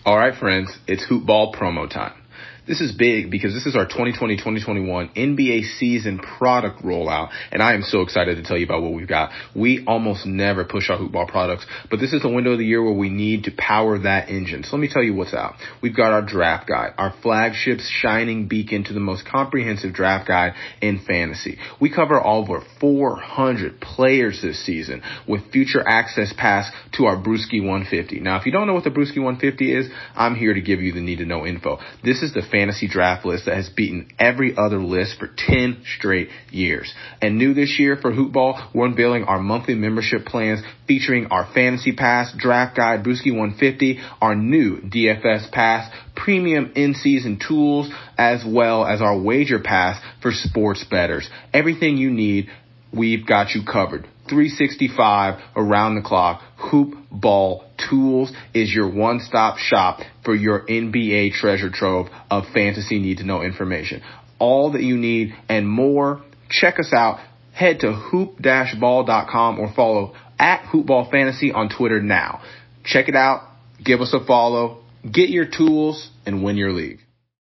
All right, friends, it's Hoop Ball promo time. This is big because this is our 2020-2021 NBA season product rollout, and I am so excited to tell you about what we've got. We almost never push our Hoop Ball products, but this is the window of the year where we need to power that engine. So let me tell you what's out. We've got our draft guide, our flagship shining beacon to the most comprehensive draft guide in fantasy. We cover over 400 players this season with future access pass to our Brewski 150. Now, if you don't know what the Brewski 150 is, I'm here to give you the need-to-know info. This is the fantasy draft list that has beaten every other list for 10 straight years. And new this year for Hoop Ball, we're unveiling our monthly membership plans featuring our Fantasy Pass, Draft Guide, Brewski 150, our new DFS Pass, premium in-season tools, as well as our Wager Pass for sports bettors. Everything you need, we've got you covered. 365 around the clock. Hoop Ball Tools is your one-stop shop for your NBA treasure trove of fantasy need-to-know information. All that you need and more. Check us out. Head to hoop-ball.com or follow at hoopballfantasy on Twitter now. Check it out. Give us a follow. Get your tools and win your league.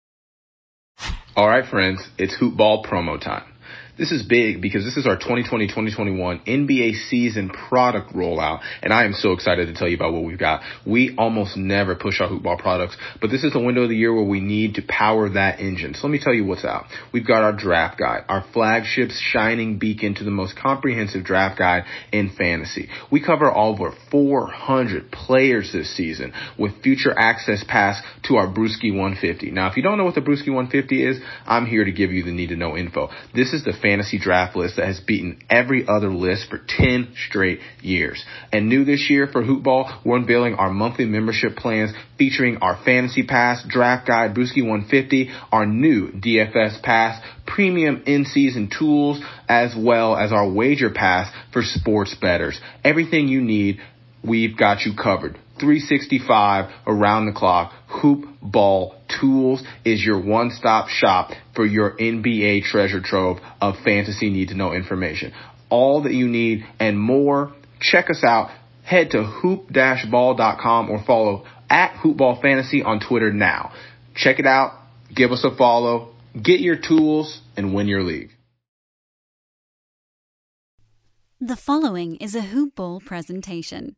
All right, friends, it's Hoop Ball promo time. This is big because this is our 2020-2021 NBA season product rollout, and I am so excited to tell you about what we've got. We almost never push our Hoop Ball products, but this is the window of the year where we need to power that engine. So let me tell you what's out. We've got our draft guide, our flagship shining beacon to the most comprehensive draft guide in fantasy. We cover over 400 players this season with future access pass to our Brewski 150. Now, if you don't know what the Brewski 150 is, I'm here to give you the need-to-know info. This is the fantasy draft list that has beaten every other list for 10 straight years. And new this year for Hoop Ball, we're unveiling our monthly membership plans featuring our Fantasy Pass, Draft Guide, Brewski 150, our new DFS Pass, premium in-season tools, as well as our Wager Pass for sports bettors. Everything you need, we've got you covered. 365 around the clock. Hoop Ball Tools is your one-stop shop for your NBA treasure trove of fantasy need-to-know information. All that you need and more. Check us out. Head to hoop-ball.com or follow at hoopballfantasy on Twitter now. Check it out. Give us a follow. Get your tools and win your league. The following is a Hoop Ball presentation.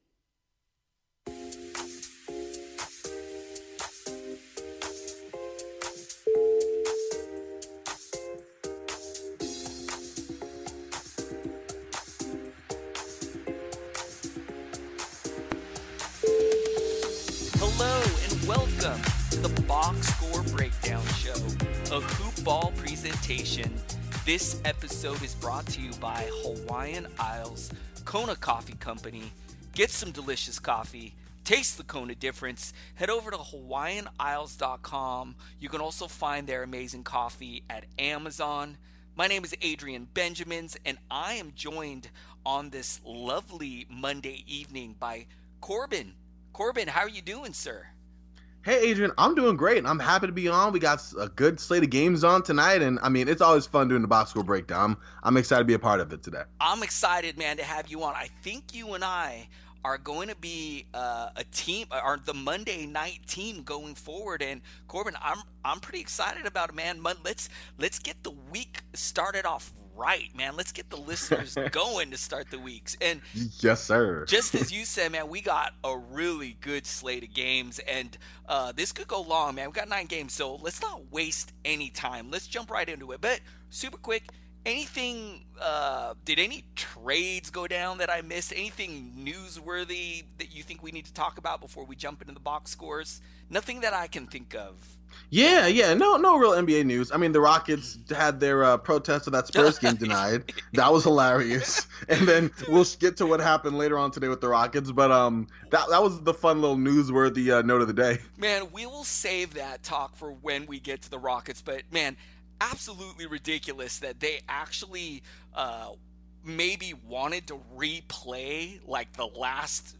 Welcome to the Box Score Breakdown Show, a Hoop Ball presentation. This episode is brought to you by Hawaiian Isles Kona Coffee Company. Get some delicious coffee. Taste the Kona difference. Head over to hawaiianisles.com. You can also find their amazing coffee at Amazon. My name is Adrian Benjamins, and I am joined on this lovely Monday evening by Corbin. Corbin, how are you doing, sir? Hey, Adrian, I'm doing great. I'm happy to be on. We got a good slate of games on tonight, and I mean, it's always fun doing the box score breakdown. I'm excited to be a part of it today. I'm excited, man, to have you on. I think you and I are going to be a team, or the Monday night team going forward. And Corbin, I'm pretty excited about it, man. Let's get the week started off right, man. Let's get the listeners going to start the weeks. And yes, sir. Just as you said, man, we got a really good slate of games, and this could go long, man. We got 9 games, so let's not waste any time. Let's jump right into it. But super quick, anything? Did any trades go down that I missed? Anything newsworthy that you think we need to talk about before we jump into the box scores? Nothing that I can think of. Yeah, no real NBA news. I mean, the Rockets had their protest of that Spurs game denied. That was hilarious. And then we'll get to what happened later on today with the Rockets. But that was the fun little newsworthy note of the day. Man, we will save that talk for when we get to the Rockets. But man, absolutely ridiculous that they actually maybe wanted to replay like the last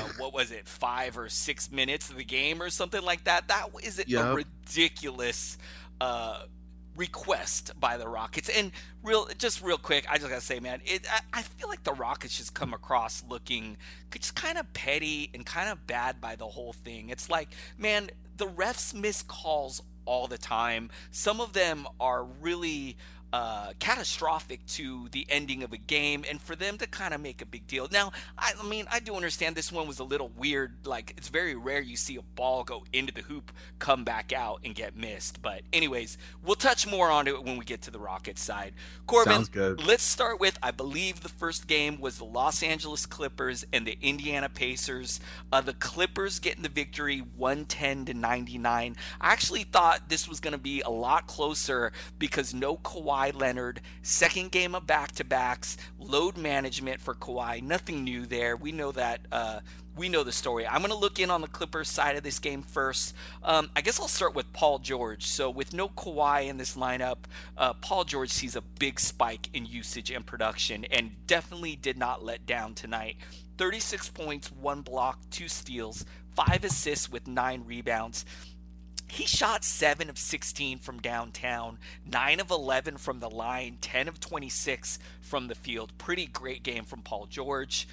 5 or 6 minutes of the game or something like that. That is a ridiculous request by the Rockets. And real quick, I just gotta say, man, I feel like the Rockets just come across looking just kind of petty and kind of bad by the whole thing. It's like, man, the refs miss calls all the time. Some of them are really catastrophic to the ending of a game, and for them to kind of make a big deal. Now, I mean, I do understand this one was a little weird. Like, it's very rare you see a ball go into the hoop, come back out, and get missed. But anyways, we'll touch more on it when we get to the Rockets side. Corbin, sounds good. Let's start with, I believe the first game was the Los Angeles Clippers and the Indiana Pacers. The Clippers getting the victory 110-99. I actually thought this was going to be a lot closer because no Kawhi Leonard, second game of back-to-backs, load management for Kawhi, nothing new there. We know that. We know the story. I'm going to look in on the Clippers side of this game first. I guess I'll start with Paul George. So with no Kawhi in this lineup, Paul George sees a big spike in usage and production and definitely did not let down tonight. 36 points, 1 block, 2 steals, 5 assists with 9 rebounds. He shot 7 of 16 from downtown, 9 of 11 from the line, 10 of 26 from the field. Pretty great game from Paul George.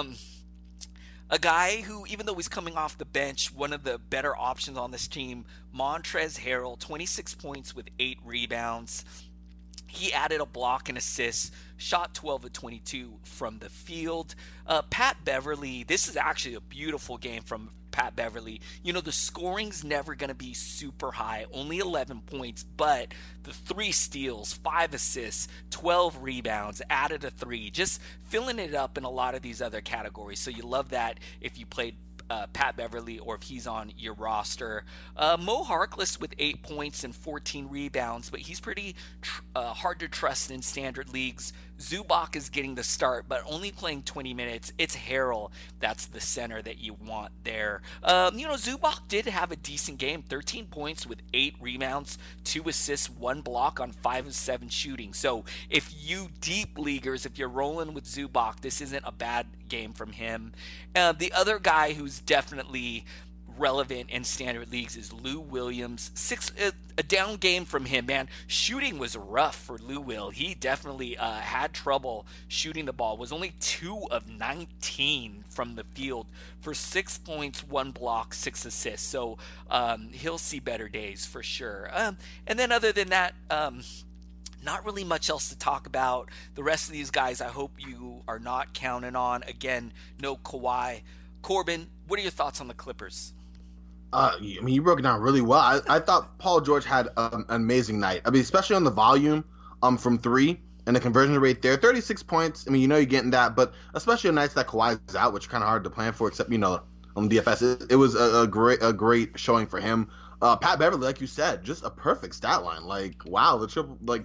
A guy who, even though he's coming off the bench, one of the better options on this team, Montrezl Harrell, 26 points with 8 rebounds. He added a block and assist, shot 12 of 22 from the field. Pat Beverly, this is actually a beautiful game from Pat Beverly. You know, the scoring's never going to be super high, only 11 points, but the 3 steals, 5 assists, 12 rebounds, added a 3, just filling it up in a lot of these other categories. So you love that if you played Pat Beverly or if he's on your roster. Mo Harkless with 8 points and 14 rebounds, but he's pretty hard to trust in standard leagues. Zubac is getting the start, but only playing 20 minutes. It's Harrell that's the center that you want there. Zubac did have a decent game, 13 points with 8 rebounds, 2 assists, 1 block on 5 of 7 shooting. So if you deep leaguers, if you're rolling with Zubac, this isn't a bad game from him. The other guy who's definitely relevant in standard leagues is Lou Williams. A down game from him, man. Shooting was rough for Lou Will. He definitely had trouble shooting the ball. Was only 2 of 19 from the field for 6 points, 1 block, 6 assists. So he'll see better days for sure. And then other than that, not really much else to talk about. The rest of these guys, I hope you are not counting on. Again, no Kawhi. Corbin, what are your thoughts on the Clippers? You broke it down really well. I thought Paul George had an amazing night. I mean, especially on the volume from 3 and the conversion rate there. 36 points. I mean, you're getting that, but especially on nights that Kawhi's out, which is kind of hard to plan for, except, on DFS. It was a great showing for him. Pat Beverly, like you said, just a perfect stat line. Like, wow, the triple, like,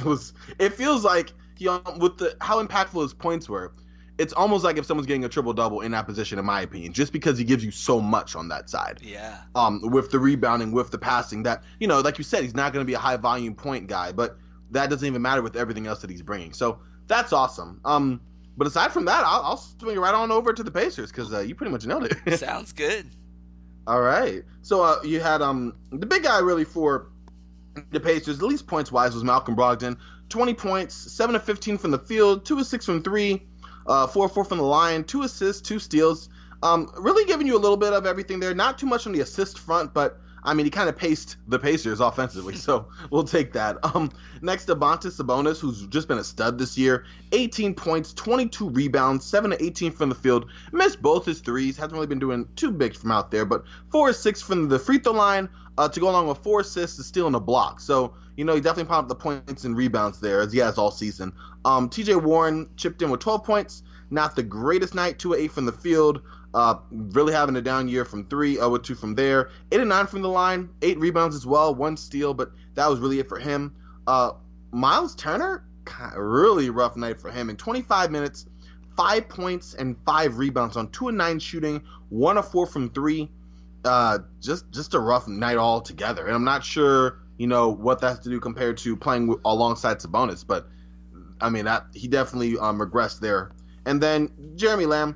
it feels like with how impactful his points were. It's almost like if someone's getting a triple-double in that position, in my opinion, just because he gives you so much on that side. Yeah. With the rebounding, with the passing, that, like you said, he's not going to be a high-volume point guy, but that doesn't even matter with everything else that he's bringing. So that's awesome. But aside from that, I'll swing right on over to the Pacers because you pretty much nailed it. Sounds good. All right. So you had the big guy really for the Pacers, at least points-wise, was Malcolm Brogdon. 20 points, 7 of 15 from the field, 2 of 6 from 3. 4 of 4 from the line, 2 assists, 2 steals. Really giving you a little bit of everything there. Not too much on the assist front, but I mean, he kind of paced the Pacers offensively, so we'll take that. Next, Domantas Sabonis, who's just been a stud this year. 18 points, 22 rebounds, 7 of 18 from the field. Missed both his threes. Hasn't really been doing too big from out there, but 4 of 6 from the free throw line to go along with 4 assists, a steal, and a block. So, he definitely popped up the points and rebounds there, as he has all season. TJ Warren chipped in with 12 points. Not the greatest night, 2 of 8 from the field. Really having a down year from 3, 0 of 2 from there. 8 of 9 from the line, 8 rebounds as well, 1 steal, but that was really it for him. Miles Turner, really rough night for him. In 25 minutes, 5 points and 5 rebounds on 2 of 9 shooting, 1 of 4 from 3. Just a rough night altogether. And I'm not sure, what that has to do compared to playing alongside Sabonis, but I mean, he definitely regressed there. And then Jeremy Lamb,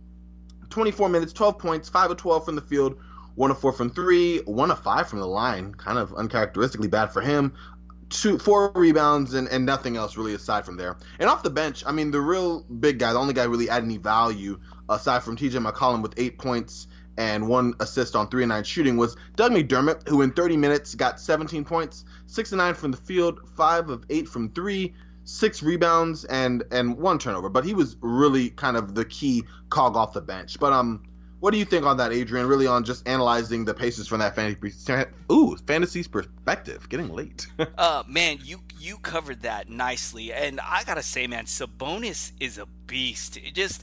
24 minutes, 12 points, 5 of 12 from the field, 1 of 4 from 3, 1 of 5 from the line. Kind of uncharacteristically bad for him. 4 rebounds and nothing else really aside from there. And off the bench, I mean, the real big guy, the only guy really adding any value aside from TJ McCollum with 8 points and 1 assist on 3 and 9 shooting was Doug McDermott, who in 30 minutes got 17 points, 6 and 9 from the field, 5 of 8 from 3, 6 rebounds and 1 turnover. But he was really kind of the key cog off the bench. But what do you think on that, Adrian? Really on just analyzing the Pacers from that fantasy's perspective. Getting late. Man, you covered that nicely, and I gotta say, man, Sabonis is a beast.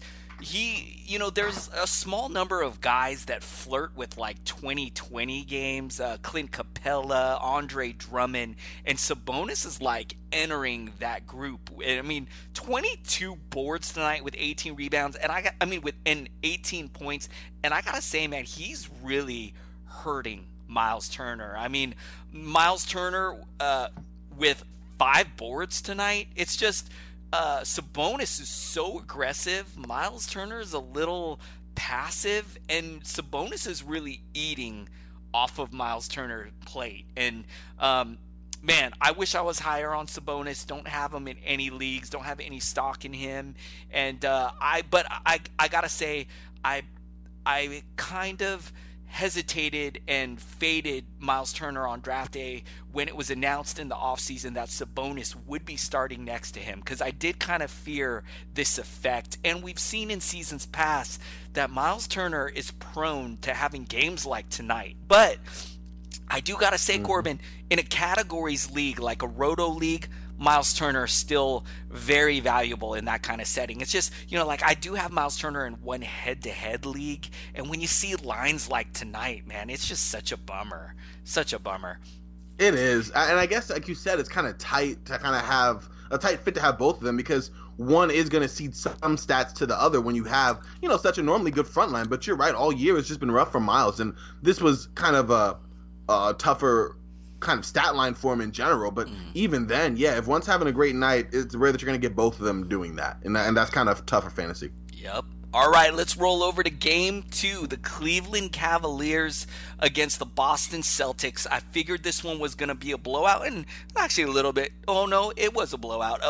There's a small number of guys that flirt with like 2020 games, Clint Capella, Andre Drummond, and Sabonis is like entering that group. I mean, 22 boards tonight with 18 rebounds, and 18 points, and I gotta say, man, he's really hurting Miles Turner. I mean, Miles Turner with 5 boards tonight, it's just Sabonis is so aggressive. Miles Turner is a little passive, and Sabonis is really eating off of Miles Turner's plate. And man, I wish I was higher on Sabonis. Don't have him in any leagues. Don't have any stock in him. And I gotta say, I kind of hesitated and faded Miles Turner on draft day when it was announced in the offseason that Sabonis would be starting next to him, because I did kind of fear this effect. And we've seen in seasons past that Miles Turner is prone to having games like tonight. But I do got to say, Corbin, in a categories league like a Roto league, Miles Turner is still very valuable in that kind of setting. It's just, like I do have Miles Turner in one head-to-head league, and when you see lines like tonight, man, it's just such a bummer. Such a bummer. It is. And I guess, like you said, it's kind of tight to kind of have a tight fit to have both of them, because one is going to cede some stats to the other when you have, such a normally good front line. But you're right, all year it's just been rough for Miles, and this was kind of a tougher kind of stat line for him in general. But even then, if one's having a great night, it's rare that you're going to get both of them doing that. And that's kind of tough for fantasy. Yep. All right, let's roll over to Game 2, the Cleveland Cavaliers against the Boston Celtics. I figured this one was going to be a blowout, and actually a little bit. Oh, no, it was a blowout.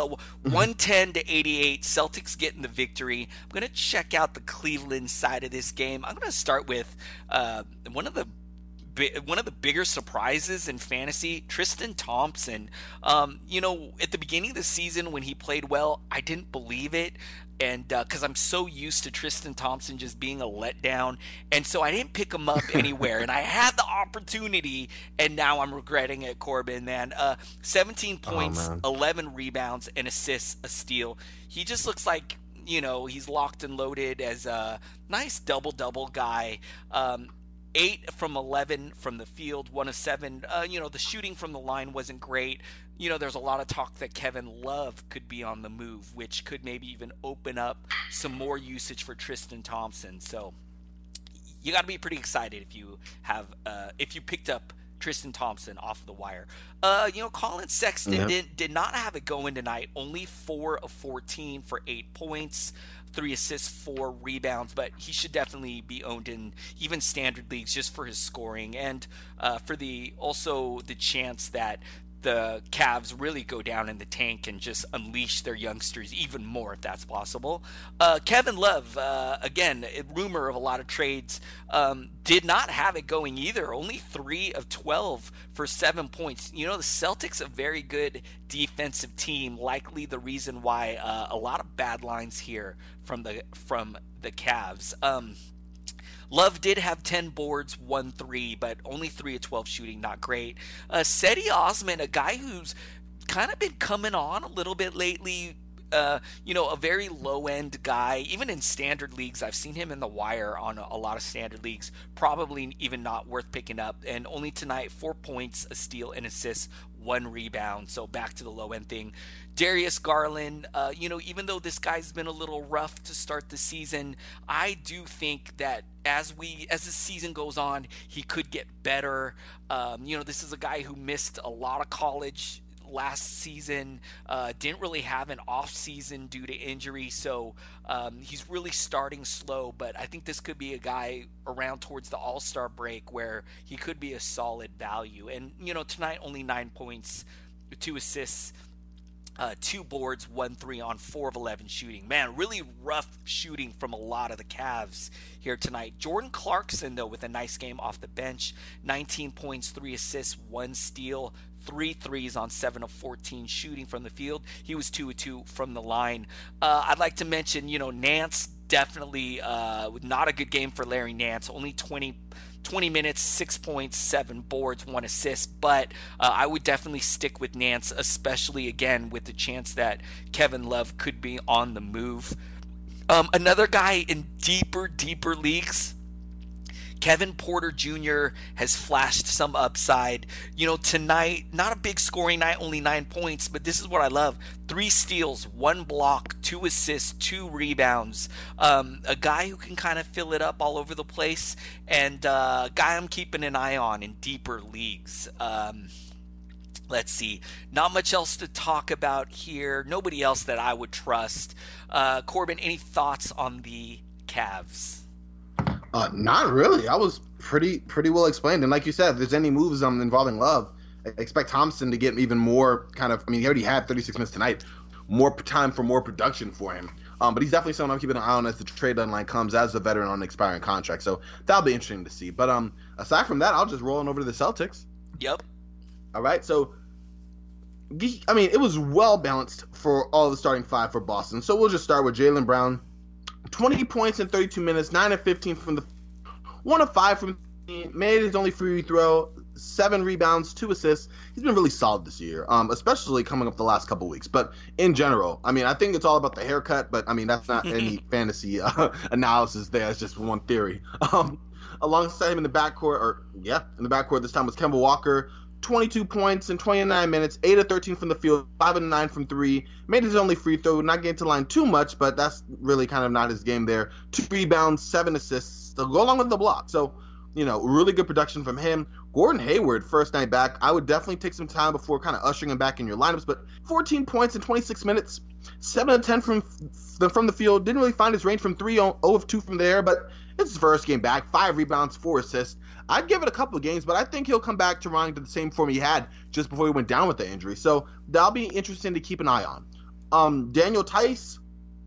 110-88, Celtics getting the victory. I'm going to check out the Cleveland side of this game. I'm going to start with one of the bigger surprises in fantasy, Tristan Thompson. At the beginning of the season when he played well, I didn't believe it. And because I'm so used to Tristan Thompson just being a letdown. And so I didn't pick him up anywhere. And I had the opportunity, and now I'm regretting it, Corbin, man. 17 points, 11 rebounds, and assists, a steal. He just looks like, he's locked and loaded as a nice double-double guy. 8 from 11 from the field, 1 of 7. The shooting from the line wasn't great. There's a lot of talk that Kevin Love could be on the move, which could maybe even open up some more usage for Tristan Thompson. So you got to be pretty excited if you picked up Tristan Thompson off the wire. Colin Sexton did not have it going tonight. Only 4 of 14 for 8 points, 3 assists, 4 rebounds, but he should definitely be owned in even standard leagues just for his scoring and for the chance that the Cavs really go down in the tank and just unleash their youngsters even more, if that's possible. Kevin Love, again, a rumor of a lot of trades, did not have it going either. Only 3 of 12 for 7 points. The Celtics, a very good defensive team, likely the reason why a lot of bad lines here from the Cavs. Love did have 10 boards, 1 3, but only 3 of 12 shooting, not great. Cedi Osman, a guy who's kind of been coming on a little bit lately, a very low-end guy. Even in standard leagues, I've seen him in the wire on a lot of standard leagues, probably even not worth picking up. And only tonight, 4 points, a steal, and assist, 1 rebound. So back to the low-end thing. Darius Garland, even though this guy's been a little rough to start the season, I do think that as the season goes on, he could get better. This is a guy who missed a lot of college last season, didn't really have an off season due to injury, so he's really starting slow, but I think this could be a guy around towards the All-Star break where he could be a solid value. And tonight only 9 points, 2 assists, 2 boards, 1 3 on 4 of 11 shooting. Man, really rough shooting from a lot of the Cavs here tonight. Jordan Clarkson, though, with a nice game off the bench. 19 points, 3 assists, 1 steal, 3 threes on 7 of 14 shooting from the field. He was 2 of 2 from the line. I'd like to mention, Nance, definitely not a good game for Larry Nance. Only 20 minutes, 6 points, 7 boards, 1 assist. But I would definitely stick with Nance, especially, again, with the chance that Kevin Love could be on the move. Another guy in deeper leagues, Kevin Porter Jr. has flashed some upside. Tonight, not a big scoring night, only 9 points, but this is what I love. 3 steals, 1 block, 2 assists, 2 rebounds. A guy who can kind of fill it up all over the place, and a guy I'm keeping an eye on in deeper leagues. Let's see. Not much else to talk about here. Nobody else that I would trust. Corbin, any thoughts on the Cavs? Not really. I was pretty well explained. And like you said, if there's any moves involving Love, I expect Thompson to get even more he already had 36 minutes tonight, more time for more production for him. But he's definitely someone I'm keeping an eye on as the trade deadline comes as a veteran on an expiring contract. So that'll be interesting to see. But aside from that, I'll just roll on over to the Celtics. Yep. All right. So, it was well balanced for all the starting 5 for Boston. So we'll just start with Jaylen Brown. 20 points in 32 minutes, 9 of 15 from the 1 of 5 from made his only free throw, 7 rebounds, 2 assists. He's been really solid this year, especially coming up the last couple weeks. But in general, I think it's all about the haircut, but that's not any fantasy analysis there. It's just one theory. Alongside him in the backcourt, this time was Kemba Walker. 22 points in 29 minutes, 8 of 13 from the field, 5 of 9 from 3. Made his only free throw, not getting to the line too much, but that's really kind of not his game there. 2 rebounds, 7 assists to go along with the block. So, really good production from him. Gordon Hayward, first night back, I would definitely take some time before kind of ushering him back in your lineups, but 14 points in 26 minutes, 7 of 10 from the field. Didn't really find his range from 3, 0 of 2 from there, but it's his first game back. 5 rebounds, 4 assists. I'd give it a couple of games, but I think he'll come back to running to the same form he had just before he went down with the injury. So that'll be interesting to keep an eye on. Daniel Tice,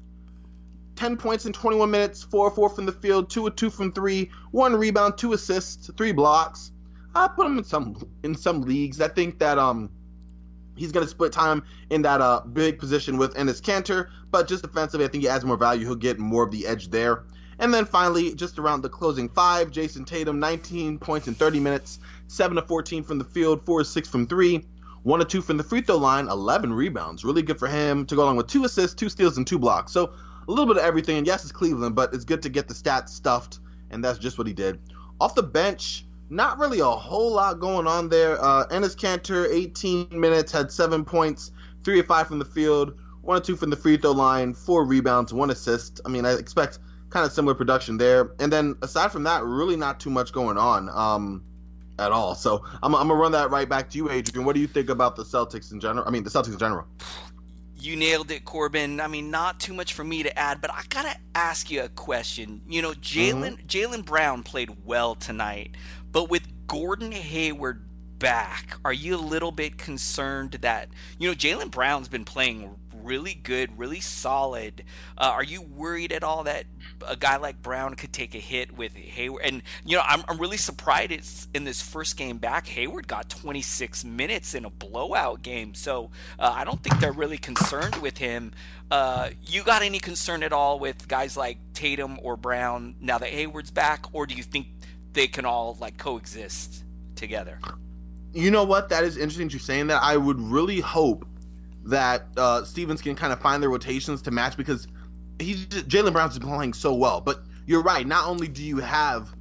10 points in 21 minutes, 4 of 4 from the field, 2 of 2 from 3, 1 rebound, 2 assists, 3 blocks. I put him in some leagues. I think that he's going to split time in that big position with Enes Kanter, but just defensively, I think he adds more value. He'll get more of the edge there. And then finally, just around the closing 5, Jason Tatum, 19 points in 30 minutes, 7 of 14 from the field, 4 of 6 from 3, 1 of 2 from the free throw line, 11 rebounds. Really good for him to go along with 2 assists, 2 steals, and 2 blocks. So a little bit of everything. And yes, it's Cleveland, but it's good to get the stats stuffed, and that's just what he did. Off the bench, not really a whole lot going on there. Enes Kanter, 18 minutes, had 7 points, 3 of 5 from the field, 1 of 2 from the free throw line, 4 rebounds, 1 assist. I expect kind of similar production there. And then aside from that, really not too much going on at all. So I'm going to run that right back to you, Adrian. What do you think about the Celtics in general? The Celtics in general. You nailed it, Corbin. Not too much for me to add, but I got to ask you a question. Jaylen Brown played well tonight, but with Gordon Hayward back, are you a little bit concerned that, Jaylen Brown's been playing really good, really solid. Are you worried at all that a guy like Brown could take a hit with Hayward? And I'm really surprised in this first game back, Hayward got 26 minutes in a blowout game. So I don't think they're really concerned with him. You got any concern at all with guys like Tatum or Brown now that Hayward's back, or do you think they can all coexist together? You know what? That is interesting you're saying that. I would really hope that Stevens can kind of find their rotations to match, because Jaylen Brown's been playing so well. But you're right. Not only do you have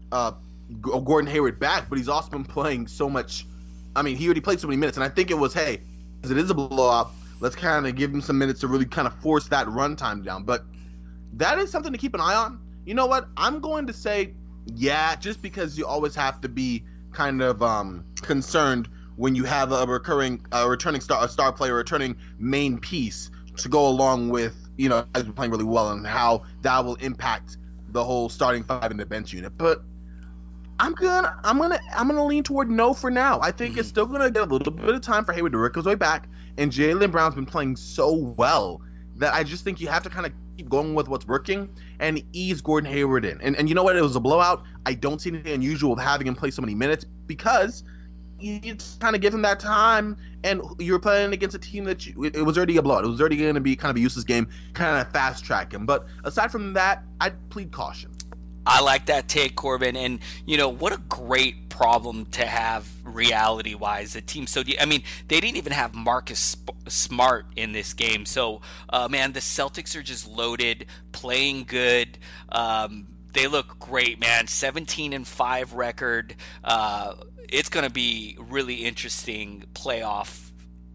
Gordon Hayward back, but he's also been playing so much. He already played so many minutes, and I think it was, hey, because it is a blowout, let's kind of give him some minutes to really kind of force that run time down. But that is something to keep an eye on. You know what? I'm going to say, yeah, just because you always have to be kind of concerned when you have a returning star player, a returning main piece to go along with, guys been playing really well, and how that will impact the whole starting 5 in the bench unit. But I'm gonna lean toward no for now. I think it's still gonna get a little bit of time for Hayward to work his way back, and Jaylen Brown's been playing so well that I just think you have to kind of keep going with what's working and ease Gordon Hayward in. And you know what? It was a blowout. I don't see anything unusual with having him play so many minutes because you kind of give him that time, and you were playing against a team that it was already a blowout. It was already going to be kind of a useless game, kind of fast track him. But aside from that, I'd plead caution. I like that take, Corbin. And, what a great problem to have reality-wise. The team, they didn't even have Marcus Smart in this game. So, man, the Celtics are just loaded, playing good. They look great, man. 17-5 record. It's going to be really interesting playoff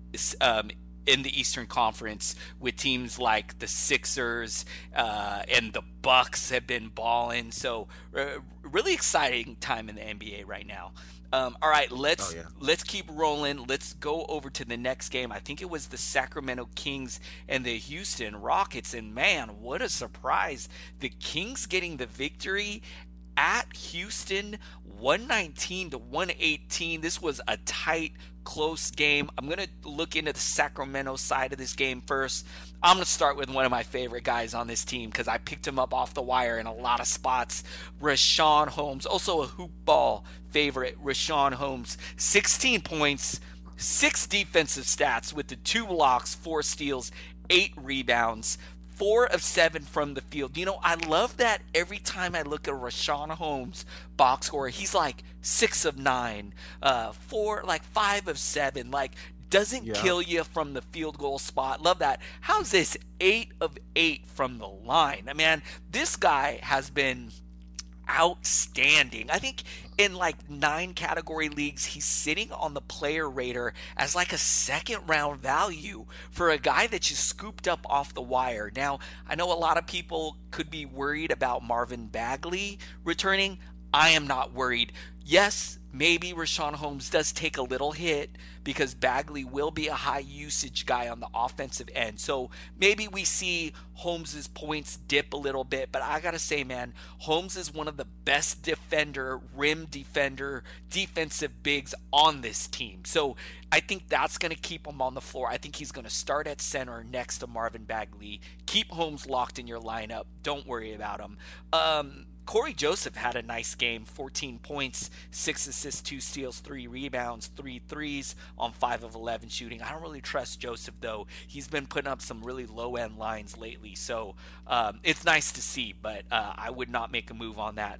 in the Eastern Conference with teams like the Sixers and the Bucks have been balling. So really exciting time in the NBA right now. All right, let's keep rolling. Let's go over to the next game. I think it was the Sacramento Kings and the Houston Rockets. And man, what a surprise. The Kings getting the victory at Houston, 119-118. This was a tight, close game. I'm going to look into the Sacramento side of this game first. I'm going to start with one of my favorite guys on this team because I picked him up off the wire in a lot of spots. Richaun Holmes, also a hoop ball favorite. Richaun Holmes, 16 points, 6 defensive stats with the 2 blocks, 4 steals, 8 rebounds. 4 of 7 from the field. I love that every time I look at Richaun Holmes box score, he's like 6 of 9, 5 of 7, doesn't kill you from the field goal spot. Love that. How's this 8 of 8 from the line? Man, this guy has been outstanding. I think in 9 category leagues, he's sitting on the player rater as a second round value for a guy that you scooped up off the wire. Now, I know a lot of people could be worried about Marvin Bagley returning. I am not worried. Yes, maybe Richaun Holmes does take a little hit because Bagley will be a high usage guy on the offensive end. So maybe we see Holmes's points dip a little bit, but I got to say, man, Holmes is one of the best rim defender, defensive bigs on this team. So I think that's going to keep him on the floor. I think he's going to start at center next to Marvin Bagley. Keep Holmes locked in your lineup. Don't worry about him. Corey Joseph had a nice game, 14 points, 6 assists, 2 steals, 3 rebounds, 3 threes on 5 of 11 shooting. I don't really trust Joseph, though. He's been putting up some really low-end lines lately, so it's nice to see, but I would not make a move on that.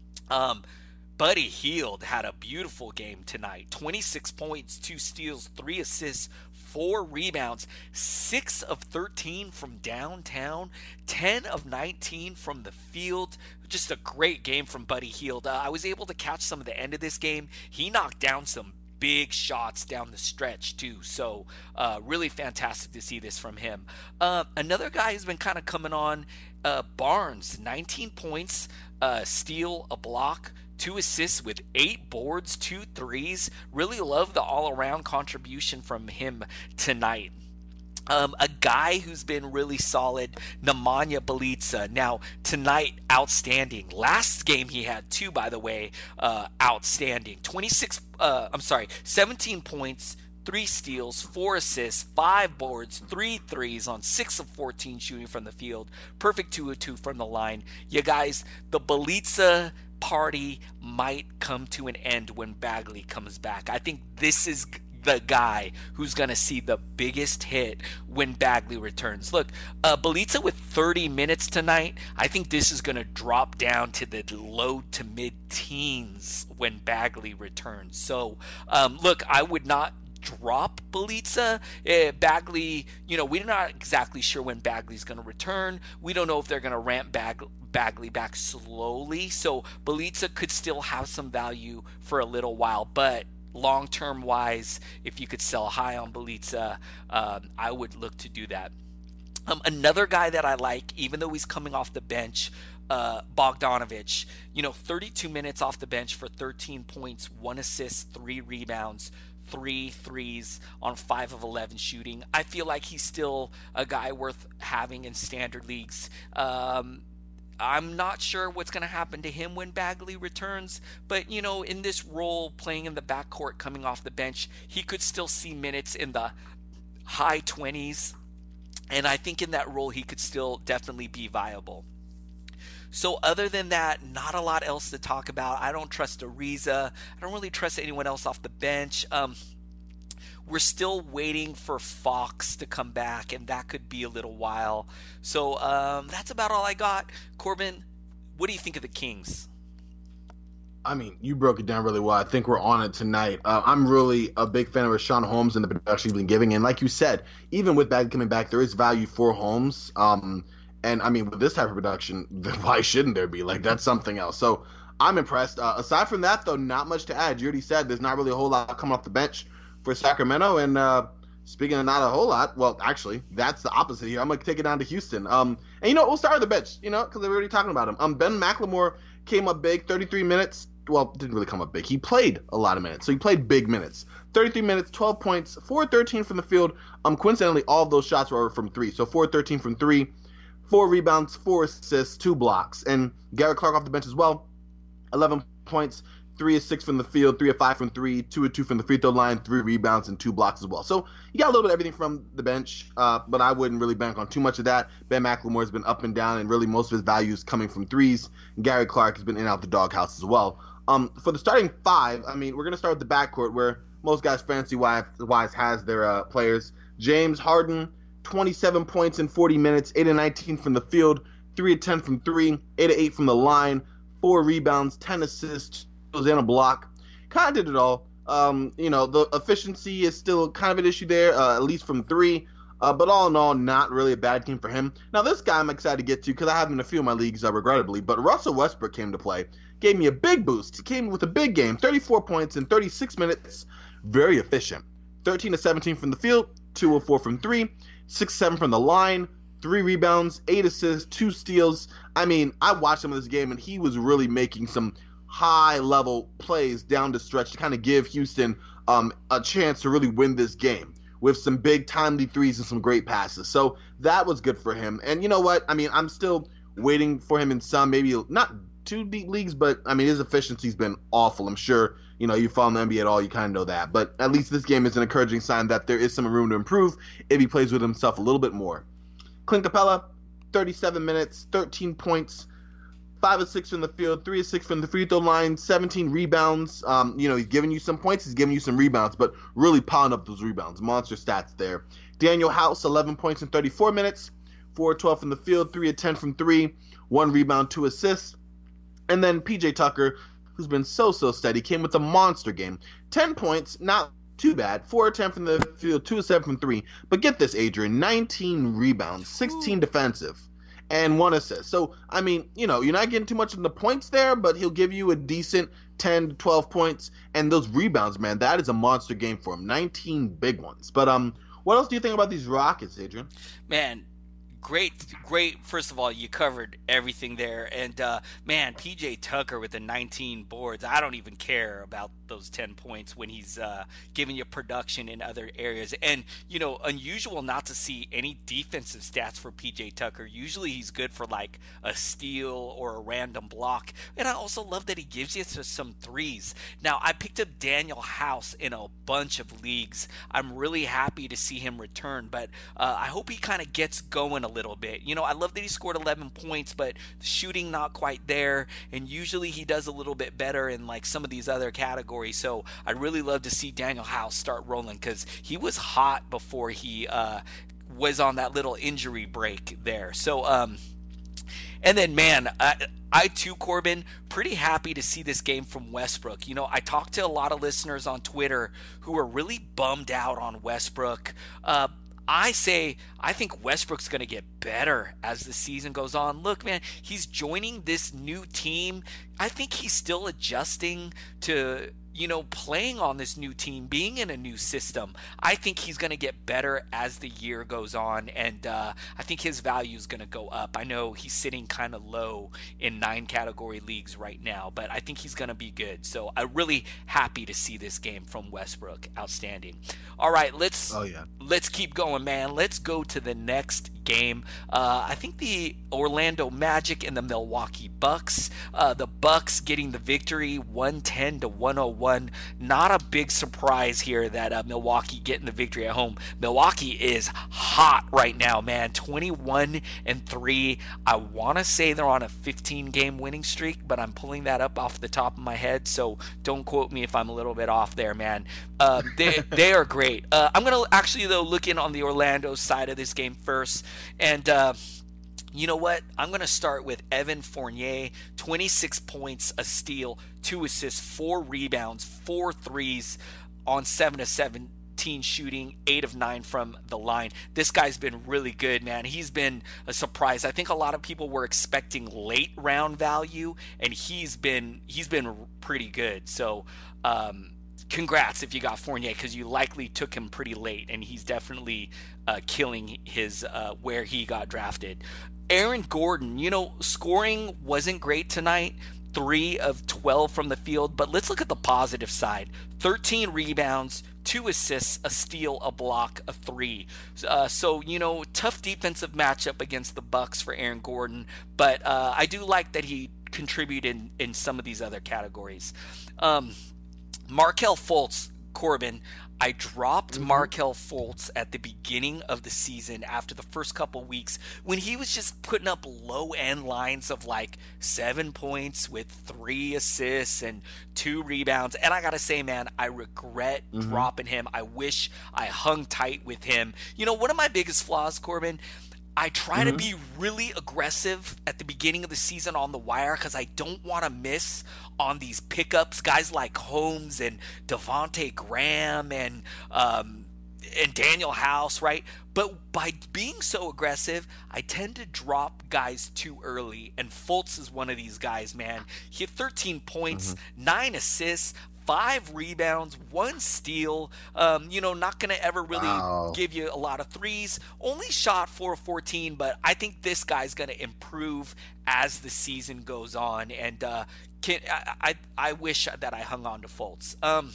Buddy Hield had a beautiful game tonight. 26 points, 2 steals, 3 assists, 4 rebounds, 6 of 13 from downtown, 10 of 19 from the field. Just a great game from Buddy Hield. I was able to catch some of the end of this game. He knocked down some big shots down the stretch too. So really fantastic to see this from him. Another guy who's been kind of coming on, Barnes, 19 points, steal, a block, 2 assists with 8 boards, 2 threes. Really love the all-around contribution from him tonight. A guy who's been really17 Nemanja Bjelica. Now, tonight, outstanding. Last game he had 2, by the way, outstanding. 17 points, 3 steals, 4 assists, 5 boards, 3 threes on 6 of 14 shooting from the field. Perfect 2 of 2 from the line. You guys, the Bjelica party might come to an end when Bagley comes back. I think this is the guy who's going to see the biggest hit when Bagley returns. Look, Bjelica with 30 minutes tonight, I think this is going to drop down to the low to mid-teens when Bagley returns. So, look, I would not drop Bjelica. Bagley, we're not exactly sure when Bagley's going to return. We don't know if they're going to ramp Bagley back slowly. So Bjelica could still have some value for a little while, but long-term wise, if you could sell high on Bjelica, I would look to do that. Another guy that I like, even though he's coming off the bench, Bogdanovic, 32 minutes off the bench for 13 points, 1 assist, 3 rebounds, 3 threes on 5 of 11 shooting. I feel like he's still a guy worth having in standard leagues. I'm not sure what's going to happen to him when Bagley returns, but in this role, playing in the backcourt, coming off the bench, he could still see minutes in the high 20s, and I think in that role he could still definitely be viable. So other than that, not a lot else to talk about. I don't trust Ariza. I don't really trust anyone else off the bench. We're still waiting for Fox to come back, and that could be a little while. So that's about all I got. Corbin, what do you think of the Kings? I mean, you broke it down really well. I think we're on it tonight. I'm really a big fan of Richaun Holmes and the production he's been giving. And like you said, even with Bagley coming back, there is value for Holmes. And I mean, with this type of production, why shouldn't there be? Like, that's something else. So I'm impressed. Aside from that, though, not much to add. You already said there's not really a whole lot coming off the bench for Sacramento. And speaking of not a whole lot, well, actually, that's the opposite here. I'm going to take it down to Houston. And we'll start with the bench, because we're already talking about him. Ben McLemore came up big, 33 minutes. Well, didn't really come up big. He played a lot of minutes. So he played big minutes. 33 minutes, 12 points, 4-13 from the field. Coincidentally, all of those shots were from three. So 4-13 from three, 4 rebounds, 4 assists, 2 blocks. And Garrett Clark off the bench as well. 11 points, 3 of 6 from the field, 3 of 5 from 3, 2 of 2 from the free throw line, 3 rebounds, and 2 blocks as well. So you got a little bit of everything from the bench, but I wouldn't really bank on too much of that. Ben McLemore has been up and down, and really most of his values coming from threes. Gary Clark has been in and out the doghouse as well. For the starting 5, I mean, we're going to start with the backcourt where most guys fancy-wise has their players. James Harden, 27 points in 40 minutes, 8 of 19 from the field, 3 of 10 from 3, 8 of 8 from the line, 4 rebounds, 10 assists, and a block. Kind of did it all. The efficiency is still kind of an issue there, at least from 3. But all in all, not really a bad game for him. Now, this guy I'm excited to get to because I have him in a few of my leagues, regrettably. But Russell Westbrook came to play, gave me a big boost. He came with a big game, 34 points in 36 minutes, very efficient. 13 of 17 from the field, 2 of 4 from 3, 6 of 7 from the line, 3 rebounds, 8 assists, 2 steals. I mean, I watched him in this game, and he was really making some high-level plays down the stretch to kind of give Houston a chance to really win this game with some big timely threes and some great passes. So that was good for him. And you know what? I mean, I'm still waiting for him in some, maybe not too deep leagues, but I mean, his efficiency's been awful. I'm sure, you follow the NBA at all, you kind of know that. But at least this game is an encouraging sign that there is some room to improve if he plays with himself a little bit more. Clint Capella, 37 minutes, 13 points, 5 of 6 from the field, 3 of 6 from the free throw line, 17 rebounds. He's giving you some points, he's giving you some rebounds, but really piling up those rebounds. Monster stats there. Daniel House, 11 points in 34 minutes, 4 of 12 from the field, 3 of 10 from 3, 1 rebound, 2 assists. And then PJ Tucker, who's been so steady, came with a monster game. 10 points, not too bad. 4 of 10 from the field, 2 of 7 from 3. But get this, Adrian, 19 rebounds, 16 defensive, and 1 assist. So, I mean, you're not getting too much in the points there, but he'll give you a decent 10 to 12 points. And those rebounds, man, that is a monster game for him. 19 big ones. But what else do you think about these Rockets, Adrian? Man, great. First of all, you covered everything there. And, man, PJ Tucker with the 19 boards. I don't even care about those 10 points when he's giving you production in other areas. And, unusual not to see any defensive stats for PJ Tucker. Usually he's good for like a steal or a random block. And I also love that he gives you some threes. Now, I picked up Daniel House in a bunch of leagues. I'm really happy to see him return, but I hope he kind of gets going a little bit. I love that he scored 11 points, but the shooting not quite there. And usually he does a little bit better in like some of these other categories. So I'd really love to see Daniel House start rolling because he was hot before he was on that little injury break there. So, and then, man, I too, Corbin, pretty happy to see this game from Westbrook. I talked to a lot of listeners on Twitter who were really bummed out on Westbrook. I think Westbrook's going to get better as the season goes on. Look, man, he's joining this new team. I think he's still adjusting to, playing on this new team, being in a new system. I think he's going to get better as the year goes on, and I think his value is going to go up. I know he's sitting kind of low in 9 category leagues right now, but I think he's going to be good. So I'm really happy to see this game from Westbrook. Outstanding. All right, let's keep going, man. Let's go to the next game. I think the Orlando Magic and the Milwaukee Bucks. The Bucks getting the victory, 110-101. Not a big surprise here that Milwaukee getting the victory at home. Milwaukee is hot right now, man. 21-3. I want to say they're on a 15-game winning streak, but I'm pulling that up off the top of my head, so don't quote me if I'm a little bit off there, man. They are great. I'm going to actually, though, look in on the Orlando side of this game first. And you know what? I'm going to start with Evan Fournier, 26 points, a steal, 2 assists, 4 rebounds, 4 threes on 7 of 17 shooting, 8 of 9 from the line. This guy's been really good, man. He's been a surprise. I think a lot of people were expecting late round value, and he's been pretty good. So, congrats if you got Fournier, because you likely took him pretty late, and he's definitely killing his where he got drafted. Aaron Gordon, scoring wasn't great tonight. 3 of 12 from the field, but let's look at the positive side. 13 rebounds, 2 assists, a steal, a block, a 3. So, tough defensive matchup against the Bucks for Aaron Gordon, but I do like that he contributed in some of these other categories. Markelle Fultz, Corbin. I dropped Markelle Fultz at the beginning of the season after the first couple weeks when he was just putting up low-end lines of like 7 points with 3 assists and 2 rebounds. And I got to say, man, I regret dropping him. I wish I hung tight with him. One of my biggest flaws, Corbin, I try to be really aggressive at the beginning of the season on the wire because I don't want to miss on these pickups, guys like Holmes and Devontae Graham and Daniel House, right? But by being so aggressive, I tend to drop guys too early, and Fultz is one of these guys, man. He had 13 points, 9 assists, 5 rebounds, 1 steal. Not going to ever really give you a lot of threes. Only shot 4 of 14, but I think this guy's going to improve as the season goes on. And I wish that I hung on to Fultz.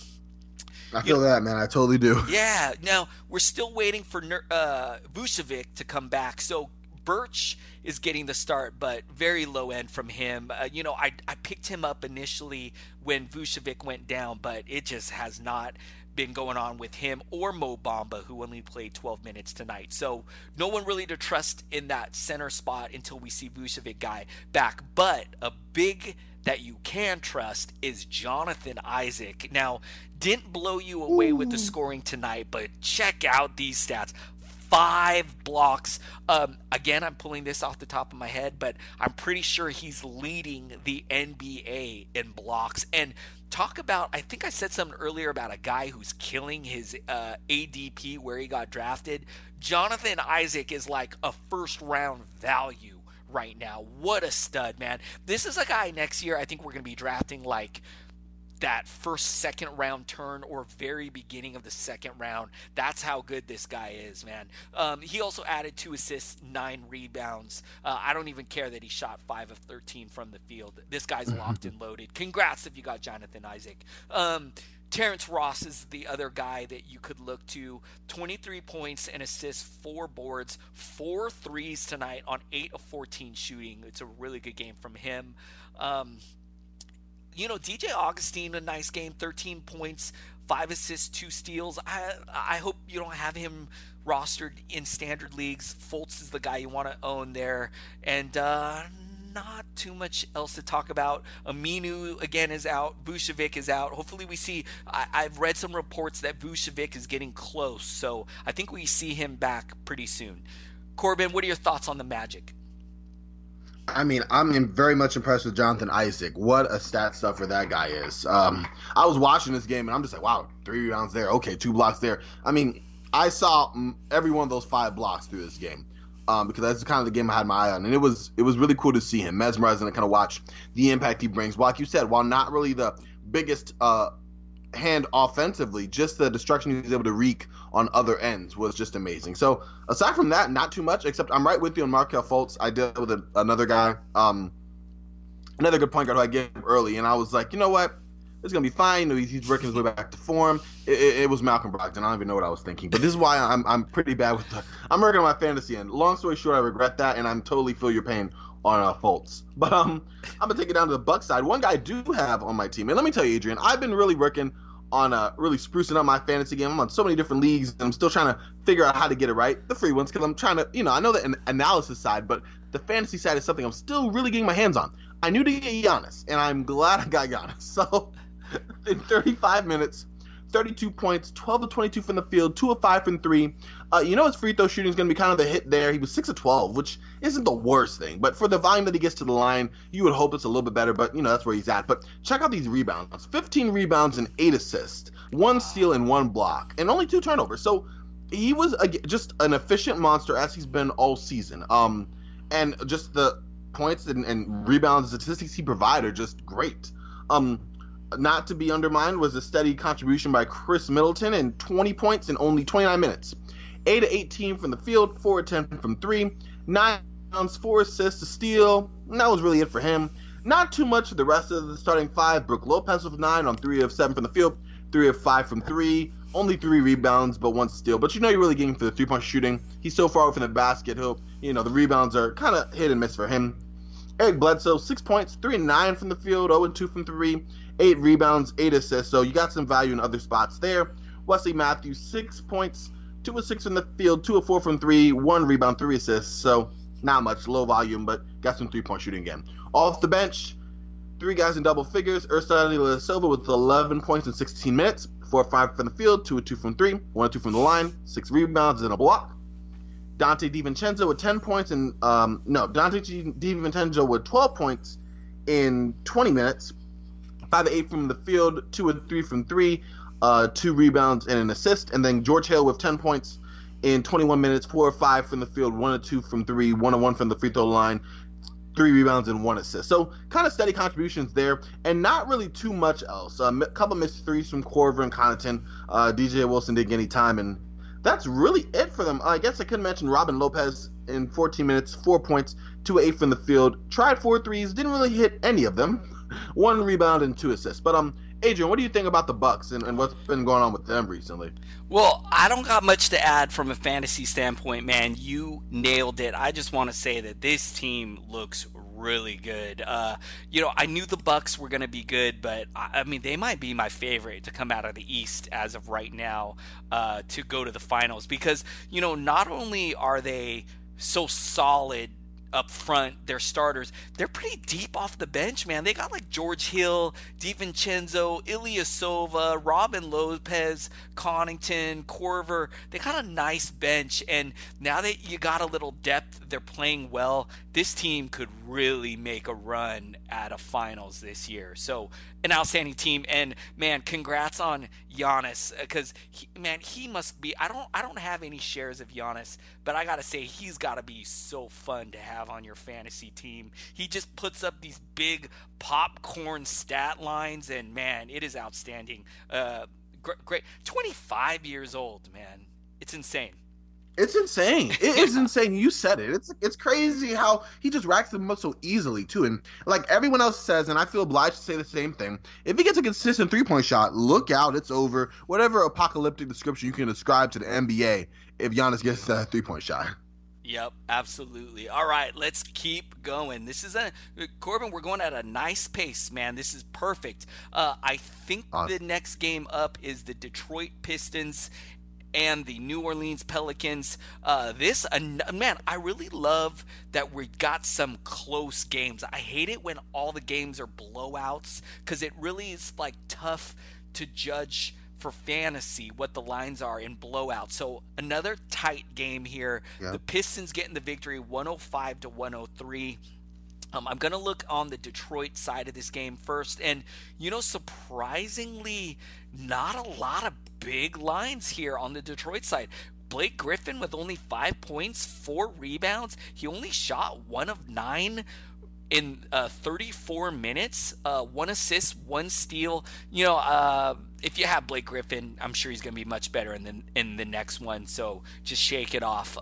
I feel that, man. I totally do. Yeah. Now, we're still waiting for Vucevic to come back. So Birch is getting the start, but very low end from him. I picked him up initially when Vucevic went down, but it just has not been going on with him or Mo Bamba, who only played 12 minutes tonight. So no one really to trust in that center spot until we see Vucevic guy back. But a big that you can trust is Jonathan Isaac. Now, didn't blow you away with the scoring tonight, but check out these stats. 5 blocks. Again, I'm pulling this off the top of my head, but I'm pretty sure he's leading the NBA in blocks. And talk about, I think I said something earlier about a guy who's killing his ADP where he got drafted. Jonathan Isaac is like a first-round value right now. What a stud, man. This is a guy next year I think we're going to be drafting like that second round turn or very beginning of the second round. That's how good this guy is, man. He also added 2 assists, 9 rebounds. I don't even care that he shot 5 of 13 from the field. This guy's locked and loaded. Congrats if you got Jonathan Isaac. Terrence Ross is the other guy that you could look to. 23 points and assists, 4 boards, 4 threes tonight on 8 of 14 shooting. It's a really good game from him. DJ Augustine, a nice game, 13 points, 5 assists, 2 steals. I hope you don't have him rostered in standard leagues. Fultz is the guy you want to own there. And not too much else to talk about. Aminu, again, is out. Vucevic is out. Hopefully we see – I've read some reports that Vucevic is getting close. So I think we see him back pretty soon. Corbin, what are your thoughts on the Magic? I mean, I'm very much impressed with Jonathan Isaac. What a stat stuffer that guy is. I was watching this game, and I'm just like, wow, 3 rebounds there. Okay, 2 blocks there. I mean, I saw every one of those 5 blocks through this game. because that's kind of the game I had my eye on, and it was really cool to see him, mesmerizing to kind of watch the impact he brings. Like you said, while not really the biggest hand offensively, just the destruction he was able to wreak on other ends was just amazing. So aside from that, not too much, except I'm right with you on Markelle Fultz. I dealt with another guy, another good point guard who I gave him early, and I was like, you know what? It's going to be fine. He's working his way back to form. It was Malcolm Brogdon. I don't even know what I was thinking. But this is why I'm pretty bad with I'm working on my fantasy end. Long story short, I regret that, and I'm totally feel your pain on Fultz. But I'm going to take it down to the Bucks side. One guy I do have on my team, and let me tell you, Adrian, I've been really working on really sprucing up my fantasy game. I'm on so many different leagues, and I'm still trying to figure out how to get it right. The free ones, because I'm trying to, I know the analysis side, but the fantasy side is something I'm still really getting my hands on. I knew to get Giannis, and I'm glad I got Giannis. So in 35 minutes, 32 points, 12 of 22 from the field, 2 of 5 from 3. His free throw shooting is going to be kind of the hit there. He was 6 of 12, which isn't the worst thing. But for the volume that he gets to the line, you would hope it's a little bit better. But, that's where he's at. But check out these rebounds. 15 rebounds and 8 assists, 1 steal and 1 block, and only 2 turnovers. So he was just an efficient monster as he's been all season. And just the points and rebounds statistics he provided are just great. Not to be undermined was a steady contribution by Chris Middleton and 20 points in only 29 minutes. 8 of 18 from the field, 4 of 10 from 3, 9 rebounds, 4 assists, a steal. And that was really it for him. Not too much for the rest of the starting 5. Brook Lopez with 9 on 3 of 7 from the field, 3 of 5 from 3. Only 3 rebounds, but 1 steal. But you're really getting for the 3-point shooting. He's so far away from the basket. The rebounds are kind of hit and miss for him. Eric Bledsoe, 6 points, 3 and 9 from the field, 0 and 2 from 3. 8 rebounds, 8 assists, so you got some value in other spots there. Wesley Matthews, 6 points, 2 of 6 from the field, 2 of 4 from 3, 1 rebound, 3 assists, so not much, low volume, but got some 3-point shooting again. Off the bench, 3 guys in double figures. Ersan Ilyasova with 11 points in 16 minutes, 4 of 5 from the field, 2 of 2 from 3, 1 of 2 from the line, 6 rebounds and a block. Dante DiVincenzo with 10 points Dante DiVincenzo with 12 points in 20 minutes. 5 of 8 from the field, 2 of 3 from 3, 2 rebounds and an assist. And then George Hill with 10 points in 21 minutes, 4 of 5 from the field, 1 of 2 from 3, 1 of 1 from the free throw line, 3 rebounds and 1 assist. So kind of steady contributions there, and not really too much else. A couple missed threes from Korver and Connaughton. DJ Wilson didn't get any time, and that's really it for them. I guess I could mention Robin Lopez in 14 minutes, 4 points, 2 of 8 from the field. Tried 4 threes, didn't really hit any of them. 1 rebound and 2 assists. But Adrian, what do you think about the Bucks and what's been going on with them recently? Well, I don't got much to add from a fantasy standpoint, man. You nailed it. I just want to say that this team looks really good. I knew the Bucks were going to be good, but I mean, they might be my favorite to come out of the East as of right now to go to the finals because, not only are they so solid up front, their starters, they're pretty deep off the bench, man. They got like George Hill, DiVincenzo, Ilyasova, Robin Lopez, Connaughton, Korver. They got a nice bench, and now that you got a little depth, they're playing well. This team could really make a run at a finals this year. So an outstanding team, and man, congrats on Giannis because he must be. I don't have any shares of Giannis, but I gotta say he's gotta be so fun to have on your fantasy team. He just puts up these big popcorn stat lines, and man, it is outstanding. Great, 25 years old, man. It's insane. It's insane. It is insane. You said it. It's crazy how he just racks them up so easily too. And like everyone else says, and I feel obliged to say the same thing. If he gets a consistent 3-point shot, look out. It's over. Whatever apocalyptic description you can ascribe to the NBA, if Giannis gets that 3-point shot. Yep, absolutely. All right, let's keep going. Corbin, we're going at a nice pace, man. This is perfect. I think the next game up is the Detroit Pistons and the New Orleans Pelicans. Man, I really love that we got some close games. I hate it when all the games are blowouts because it really is like tough to judge for fantasy what the lines are in blowouts. So another tight game here. Yep. The Pistons getting the victory 105-103. I'm going to look on the Detroit side of this game first. And, surprisingly, not a lot of big lines here on the Detroit side. Blake Griffin with only 5 points, 4 rebounds. He only shot 1 of 9 in 34 minutes, 1 assist, 1 steal. If you have Blake Griffin, I'm sure he's going to be much better in the next one. So just shake it off.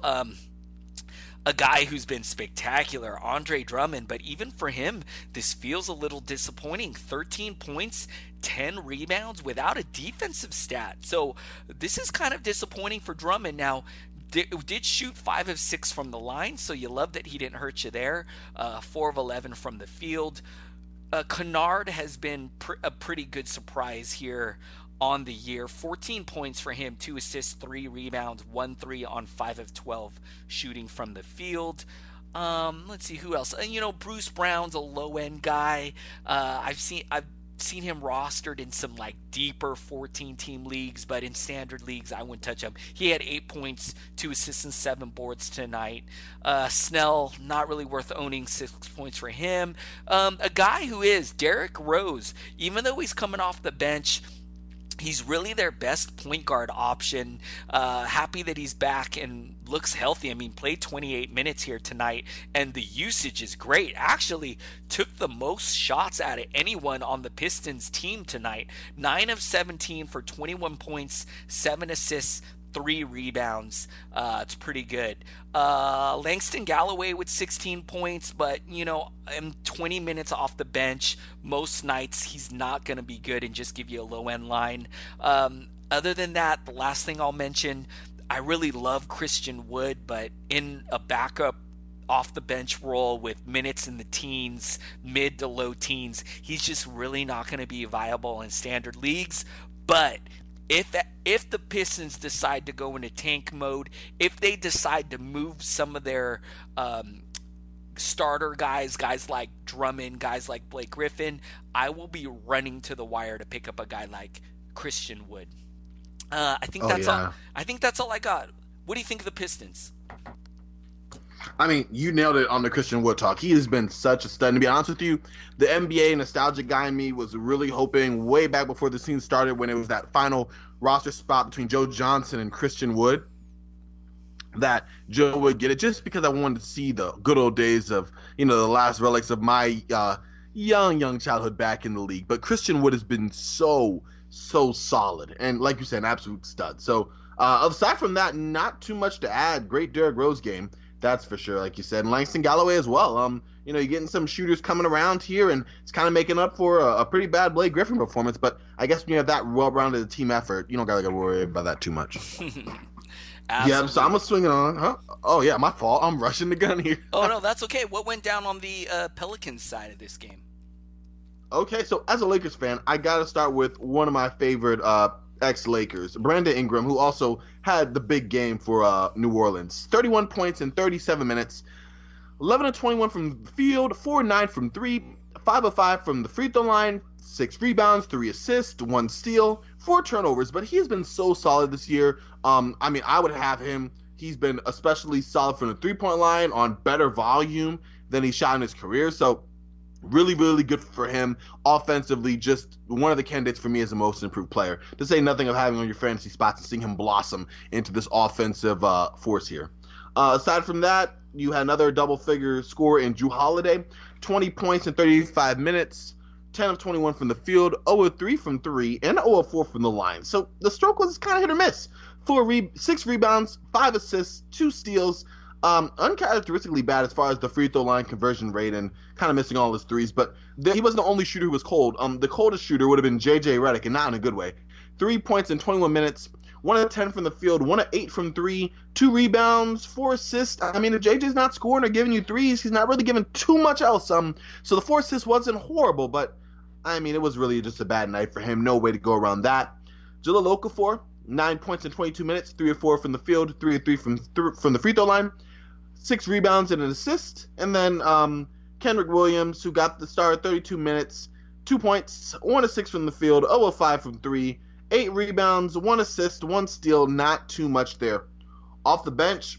A guy who's been spectacular, Andre Drummond, but even for him, this feels a little disappointing. 13 points, 10 rebounds without a defensive stat. So this is kind of disappointing for Drummond. Now, did shoot 5 of 6 from the line, so you love that he didn't hurt you there. 4 of 11 from the field. Kennard has been a pretty good surprise here on the year. 14 points for him, 2 assists, 3 rebounds, 1 3 on 5 of 12 shooting from the field. Let's see who else. Bruce Brown's a low-end guy. I've seen him rostered in some like deeper 14-team leagues, but in standard leagues, I wouldn't touch him. He had 8 points, 2 assists, and 7 boards tonight. Snell, not really worth owning, 6 points for him. A guy who is Derrick Rose, even though he's coming off the bench, he's really their best point guard option. Happy that he's back and looks healthy. I mean, played 28 minutes here tonight, and the usage is great. Actually, took the most shots out of anyone on the Pistons team tonight. 9 of 17 for 21 points, 7 assists, 3 rebounds. It's pretty good. Langston Galloway with 16 points, but, in 20 minutes off the bench, most nights he's not going to be good and just give you a low-end line. Other than that, the last thing I'll mention, I really love Christian Wood, but in a backup off the bench role with minutes in the teens, mid to low teens, he's just really not going to be viable in standard leagues. But if the Pistons decide to go into tank mode, if they decide to move some of their starter guys like Drummond, guys like Blake Griffin, I will be running to the wire to pick up a guy like Christian Wood. I think that's all I got. What do you think of the Pistons? I mean, you nailed it on the Christian Wood talk. He has been such a stud. And to be honest with you, the NBA nostalgic guy in me was really hoping way back before the season started, when it was that final roster spot between Joe Johnson and Christian Wood, that Joe would get it, just because I wanted to see the good old days of, the last relics of my young childhood back in the league. But Christian Wood has been so solid, and like you said, an absolute stud. So aside from that, not too much to add. Great Derrick Rose game, that's for sure, like you said. And Langston Galloway as well. You're getting some shooters coming around here, and it's kind of making up for a pretty bad Blake Griffin performance. But I guess when you have that well-rounded team effort, you don't gotta worry about that too much. Yeah, so I'm gonna swing it on. Huh? Oh yeah, my fault. I'm rushing the gun here. Oh no, that's okay. What went down on the Pelicans side of this game? Okay, so as a Lakers fan, I gotta start with one of my favorite ex-Lakers, Brandon Ingram, who also had the big game for New Orleans. 31 points in 37 minutes, 11 of 21 from the field, 4 of 9 from 3, 5 of 5 from the free throw line, 6 rebounds, 3 assists, 1 steal, 4 turnovers. But he has been so solid this year. I would have him. He's been especially solid from the three-point line on better volume than he shot in his career. So really, really good for him. Offensively, just one of the candidates for me as the most improved player. To say nothing of having on your fantasy spots and seeing him blossom into this offensive force here. Aside from that, you had another double-figure score in Jrue Holiday. 20 points in 35 minutes, 10 of 21 from the field, 0 of 3 from 3, and 0 of 4 from the line. So the stroke was kind of hit or miss. 6 rebounds, 5 assists, 2 steals. Uncharacteristically bad as far as the free throw line conversion rate and kind of missing all his threes, but he wasn't the only shooter who was cold. The coldest shooter would have been J.J. Redick, and not in a good way. 3 points in 21 minutes, 1 of 10 from the field, 1 of 8 from 3, 2 rebounds, 4 assists. I mean, if J.J.'s not scoring or giving you threes, he's not really giving too much else. So the 4 assists wasn't horrible, but I mean, it was really just a bad night for him. No way to go around that. Jahlil Okafor, 9 points in 22 minutes, 3 of 4 from the field, 3 of 3 from the free throw line, 6 rebounds and an assist. And then Kendrick Williams, who got the start, 32 minutes, 2 points, 1 of 6 from the field, 0 of 5 from 3, 8 rebounds, 1 assist, 1 steal, not too much there. Off the bench,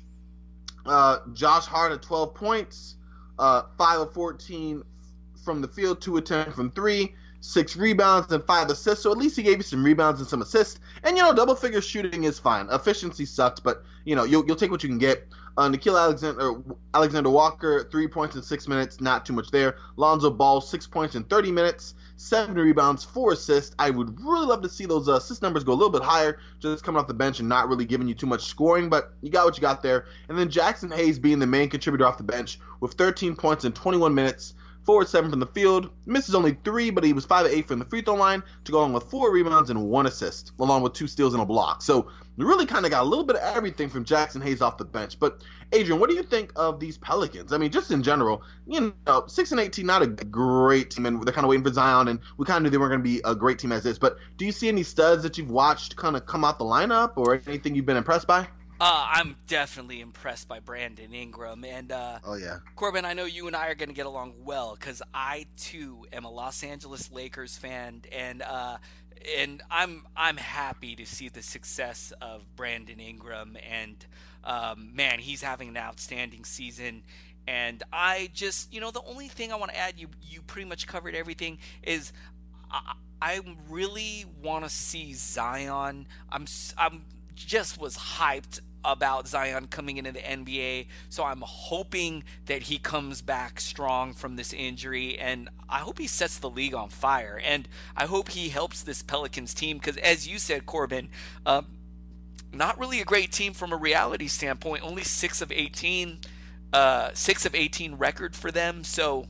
Josh Hart at 12 points, 5 of 14 from the field, 2 of 10 from 3, 6 rebounds and 5 assists. So at least he gave you some rebounds and some assists. And, double figure shooting is fine. Efficiency sucks, but, you'll take what you can get. Nickeil Alexander Walker, 3 points in 6 minutes, not too much there. Lonzo Ball, 6 points in 30 minutes, 7 rebounds, 4 assists. I would really love to see those assist numbers go a little bit higher, just coming off the bench and not really giving you too much scoring, but you got what you got there. And then Jackson Hayes being the main contributor off the bench with 13 points in 21 minutes, 4-7 from the field, misses only 3, but he was 5-8 from the free throw line to go along with 4 rebounds and 1 assist, along with 2 steals and a block. So we really kind of got a little bit of everything from Jackson Hayes off the bench. But Adrian, what do you think of these Pelicans? I mean, just in general, 6-18, not a great team, and they're kind of waiting for Zion, and we kind of knew they weren't going to be a great team as is. But do you see any studs that you've watched kind of come out the lineup, or anything you've been impressed by? I'm definitely impressed by Brandon Ingram, and oh yeah, Corbin, I know you and I are going to get along well because I too am a Los Angeles Lakers fan, and I'm happy to see the success of Brandon Ingram, and man, he's having an outstanding season. And I just, the only thing I want to add, you pretty much covered everything, is I really want to see Zion. I'm just was hyped about Zion coming into the NBA, so I'm hoping that he comes back strong from this injury, and I hope he sets the league on fire, and I hope he helps this Pelicans team, because as you said, Corbin, not really a great team from a reality standpoint, only 6 of 18 record for them, so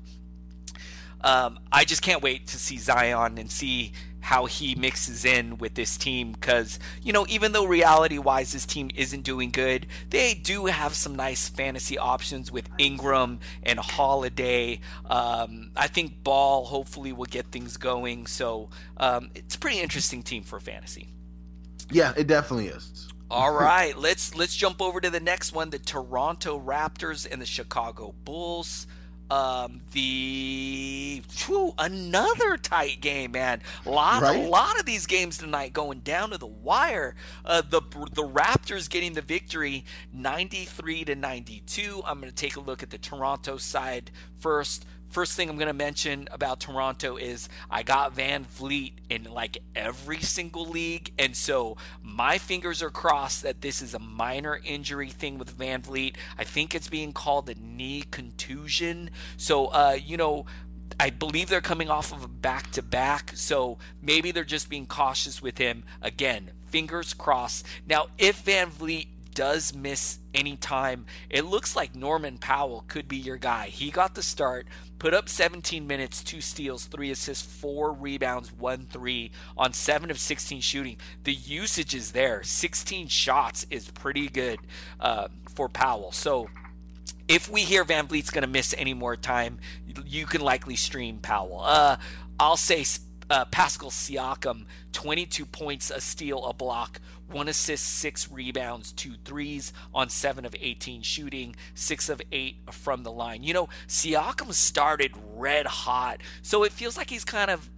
I just can't wait to see Zion and see how he mixes in with this team, because even though reality-wise this team isn't doing good, they do have some nice fantasy options with Ingram and Holiday. I think Ball hopefully will get things going, so it's a pretty interesting team for fantasy. Yeah, it definitely is. All right, let's jump over to the next one, the Toronto Raptors and the Chicago Bulls. Another tight game, man. A lot of these games tonight going down to the wire. The Raptors getting the victory 93-92. I'm going to take a look at the Toronto side first. First thing I'm going to mention about Toronto is I got Van Vliet in like every single league, and so my fingers are crossed that this is a minor injury thing with Van Vliet. I think it's being called a knee contusion. So, I believe they're coming off of a back-to-back, so maybe they're just being cautious with him. Again, fingers crossed. Now, if Van Vliet does miss any time, it looks like Norman Powell could be your guy. He got the start, put up 17 minutes, 2 steals, 3 assists, 4 rebounds, 1 3 on 7 of 16 shooting. The usage is there. 16 shots is pretty good for Powell. So if we hear Van Vliet's going to miss any more time, you can likely stream Powell. I'll say Pascal Siakam, 22 points, a steal, a block, 1 assist, 6 rebounds, 2 threes on 7 of 18 shooting, 6 of 8 from the line. Siakam started red hot, so it feels like he's kind of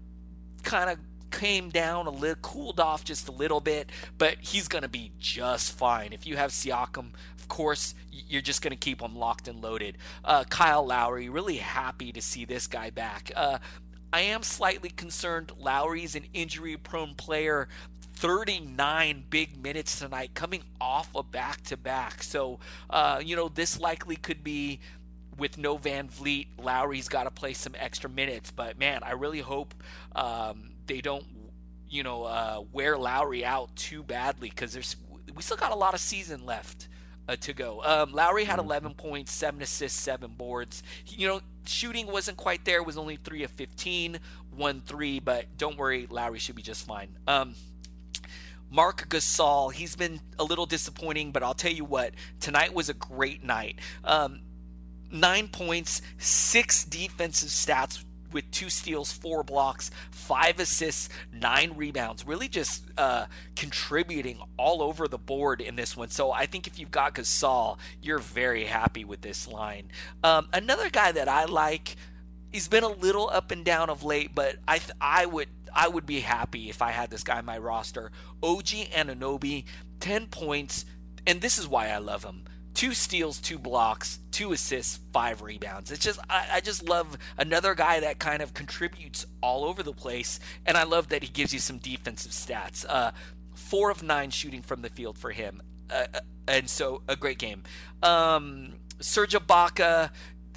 came down a little, cooled off just a little bit, but he's going to be just fine. If you have Siakam, of course, you're just going to keep him locked and loaded. Kyle Lowry, really happy to see this guy back. I am slightly concerned. Lowry's an injury-prone player. 39 big minutes tonight, coming off a back-to-back. So, this likely could be with no Van Vliet. Lowry's got to play some extra minutes. But, man, I really hope they don't, wear Lowry out too badly, because we still got a lot of season left to go. Lowry had 11 points, 7 assists, 7 boards. Shooting wasn't quite there. It was only 3 of 15, 1 3, but don't worry, Lowry should be just fine. Marc Gasol, he's been a little disappointing, but I'll tell you what, tonight was a great night. 9 points, 6 defensive stats with 2 steals, 4 blocks, 5 assists, 9 rebounds, really just contributing all over the board in this one. So I think if you've got Gasol, you're very happy with this line. Another guy that I like, he's been a little up and down of late, but I would be happy if I had this guy on my roster. OG Anunoby, 10 points, and this is why I love him. 2 steals, 2 blocks, 2 assists, 5 rebounds. It's just I just love another guy that kind of contributes all over the place, and I love that he gives you some defensive stats. 4 of 9 shooting from the field for him, and so a great game. Serge Ibaka,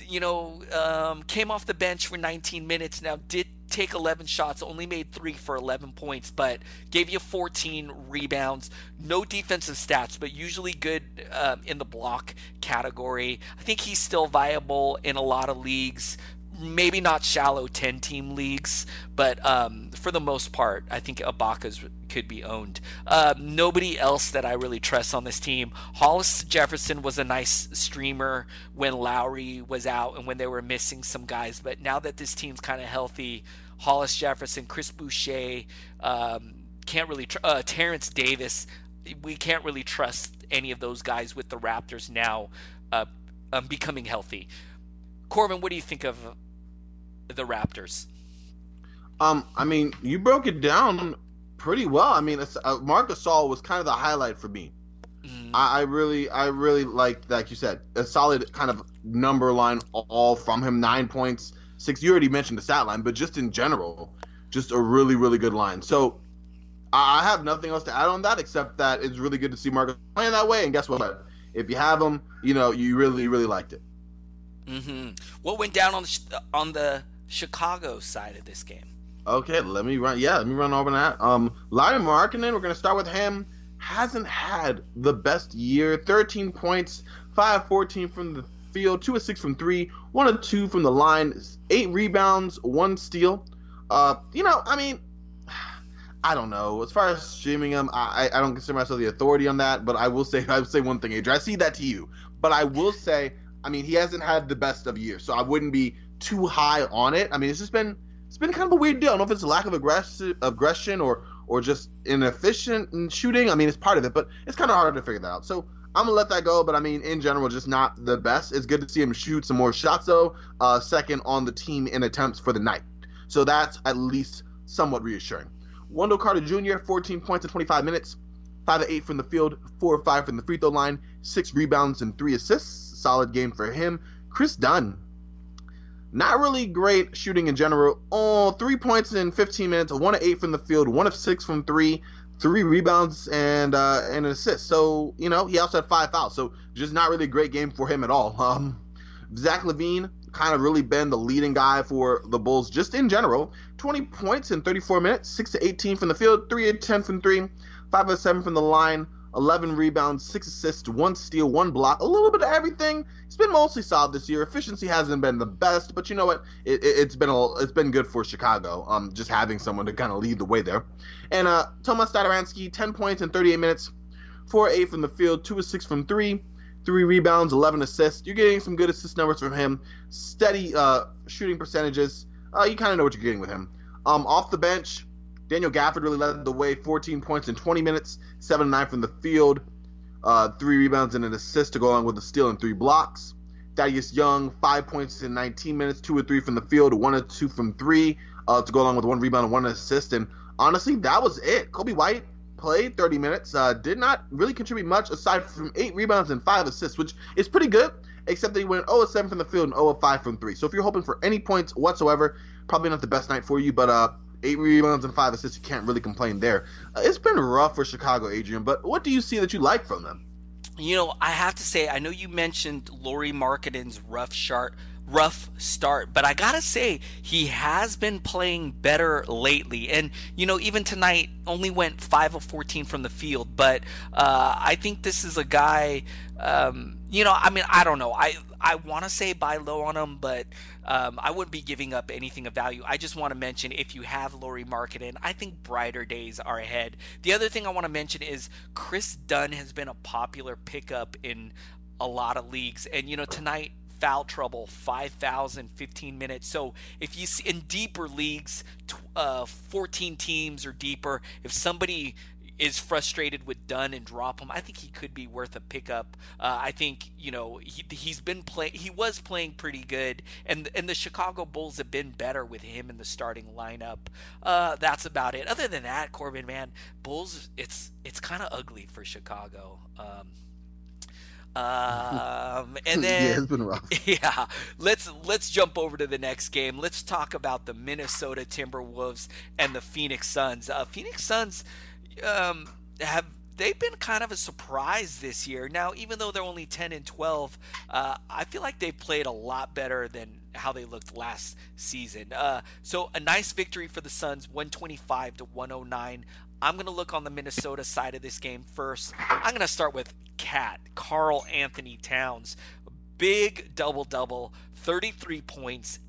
came off the bench for 19 minutes. Now did take 11 shots, only made 3 for 11 points, but gave you 14 rebounds. No defensive stats, but usually good in the block category. I think he's still viable in a lot of leagues. Maybe not shallow 10-team leagues, but for the most part, I think Ibaka's could be owned. Nobody else that I really trust on this team. Hollis Jefferson was a nice streamer when Lowry was out and when they were missing some guys, but now that this team's kind of healthy, Hollis Jefferson, Chris Boucher, can't really Terrence Davis, we can't really trust any of those guys with the Raptors now becoming healthy. Corbin, what do you think of the Raptors? I mean, you broke it down pretty well. I mean, Marc Gasol was kind of the highlight for me. I really liked, like you said, a solid kind of number line all from him. 9 points, 6. You already mentioned the stat line, but just in general, just a really, really good line. So I have nothing else to add on that except that it's really good to see Marcus playing that way. And guess what? If you have him, you really, really liked it. What went down on the Chicago side of this game? Okay, let me run over that. Lauri Markkanen, we're going to start with him. Hasn't had the best year. 13 points, 5 of 14 from the field, 2 of 6 from 3, 1 of 2 from the line, 8 rebounds, 1 steal. I mean, I don't know. As far as streaming him, I don't consider myself the authority on that, but I will say one thing, Adrian. I see that to you. But I will say, I mean, he hasn't had the best of years, so I wouldn't be too high on it. I mean, it's been kind of a weird deal. I don't know if it's a lack of aggression or just inefficient in shooting. I mean, it's part of it, but it's kind of hard to figure that out. So I'm gonna let that go. But I mean, in general, just not the best. It's good to see him shoot some more shots, though. Second on the team in attempts for the night, so that's at least somewhat reassuring. Wendell Carter Jr., 14 points in 25 minutes, 5 of 8 from the field, 4 of 5 from the free throw line, 6 rebounds and 3 assists. Solid game for him. Chris Dunn, not really great shooting in general. 3 points in 15 minutes, 1 of 8 from the field, 1 of 6 from 3, 3 rebounds and an assist. So, he also had 5 fouls. So just not really a great game for him at all. Zach LaVine kind of really been the leading guy for the Bulls just in general. 20 points in 34 minutes, 6 of 18 from the field, 3 of 10 from 3, 5 of 7 from the line, 11 rebounds, 6 assists, 1 steal, 1 block, a little bit of everything. It's been mostly solid this year. Efficiency hasn't been the best, but you know what? It's been good for Chicago. Just having someone to kind of lead the way there. And Tomas Satoransky, 10 points in 38 minutes, 4 of 8 from the field, 2 of 6 from 3, 3 rebounds, 11 assists. You're getting some good assist numbers from him. Steady shooting percentages. You kind of know what you're getting with him. Off the bench, Daniel Gafford really led the way, 14 points in 20 minutes, 7 of 9 from the field, 3 rebounds and an assist to go along with a steal and 3 blocks. Thaddeus Young, 5 points in 19 minutes, 2 of 3 from the field, 1 of 2 from 3 to go along with 1 rebound and 1 assist. And honestly, that was it. Kobe White played 30 minutes, did not really contribute much aside from 8 rebounds and 5 assists, which is pretty good, except that he went 0 of 7 from the field and 0 of 5 from 3. So if you're hoping for any points whatsoever, probably not the best night for you, but 8 rebounds and 5 assists, you can't really complain there. It's been rough for Chicago, Adrian, but what do you see that you like from them? I have to say, I know you mentioned Lauri Markkanen's rough start, but I gotta say, he has been playing better lately. And, even tonight only went 5 of 14 from the field, but I think this is a guy, I don't know. I want to say buy low on him, but I wouldn't be giving up anything of value. I just want to mention, if you have Lauri Markkanen, I think brighter days are ahead. The other thing I want to mention is Chris Dunn has been a popular pickup in a lot of leagues. And, tonight, foul trouble, 5 fouls in 15 minutes. So if you see in deeper leagues, 14 teams or deeper, if somebody is frustrated with Dunn and drop him, I think he could be worth a pickup. I think he was playing pretty good, and the Chicago Bulls have been better with him in the starting lineup. That's about it. Other than that, Corbin, man, Bulls, it's kind of ugly for Chicago. And then yeah, it's been rough. Yeah, let's jump over to the next game. Let's talk about the Minnesota Timberwolves and the Phoenix Suns. Phoenix Suns they've been kind of a surprise this year. Now, even though they're only 10-12, I feel like they've played a lot better than how they looked last season. So a nice victory for the Suns, 125-109. I'm going to look on the Minnesota side of this game first. I'm going to start with Karl Anthony Towns. Big double-double, 33 points,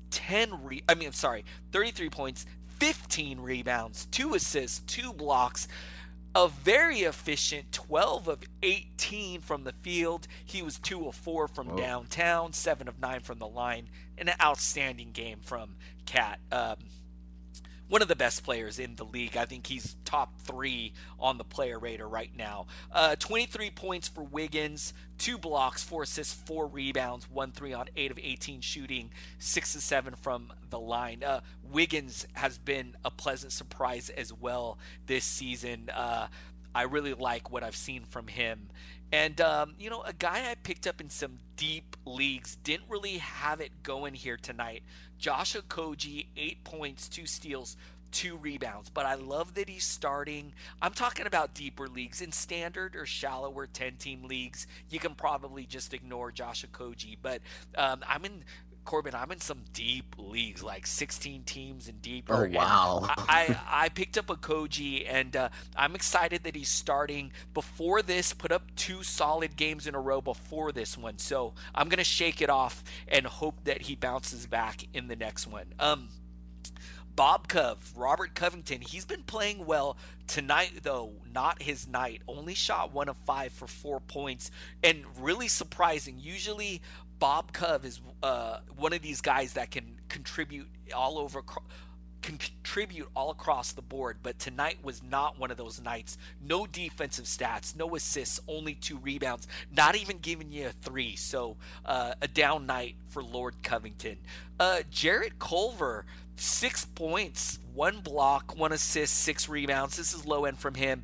33 points, 15 rebounds, 2 assists, 2 blocks. A very efficient 12 of 18 from the field. He was 2 of 4 from downtown, 7 of 9 from the line. An outstanding game from Cat. One of the best players in the league. I think he's top 3 on the player rater right now. 23 points for Wiggins, 2 blocks, 4 assists, 4 rebounds, 1-3 on 8 of 18 shooting, 6 of 7 from the line. Wiggins has been a pleasant surprise as well this season. I really like what I've seen from him. And, a guy I picked up in some deep leagues, didn't really have it going here tonight. Josh Okogie, 8 points, 2 steals, 2 rebounds. But I love that he's starting. I'm talking about deeper leagues. In standard or shallower 10-team leagues, you can probably just ignore Josh Okogie. But I'm in some deep leagues, like 16 teams and deeper. Oh, wow. I picked up Okogie, and I'm excited that he's starting. Before this, put up 2 solid games in a row before this one. So I'm going to shake it off and hope that he bounces back in the next one. Robert Covington, he's been playing well tonight, though not his night. Only shot 1 of 5 for 4 points, and really surprising. Usually Bob Cove is one of these guys that can contribute all across the board, but tonight was not one of those nights. No defensive stats, no assists, only 2 rebounds, not even giving you a 3. So a down night for Lord Covington. Jarrett Culver, 6 points, 1 block, 1 assist, 6 rebounds. This is low end from him.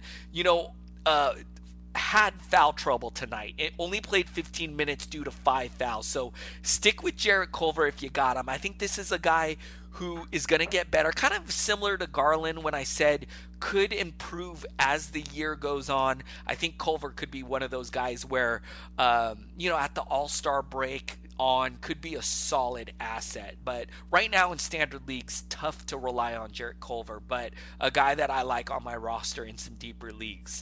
Had foul trouble tonight. It only played 15 minutes due to 5 fouls. So stick with Jarrett Culver if you got him. I think this is a guy who is going to get better. Kind of similar to Garland when I said could improve as the year goes on. I think Culver could be one of those guys where, at the All-Star break on could be a solid asset. But right now in standard leagues, tough to rely on Jarrett Culver, but a guy that I like on my roster in some deeper leagues.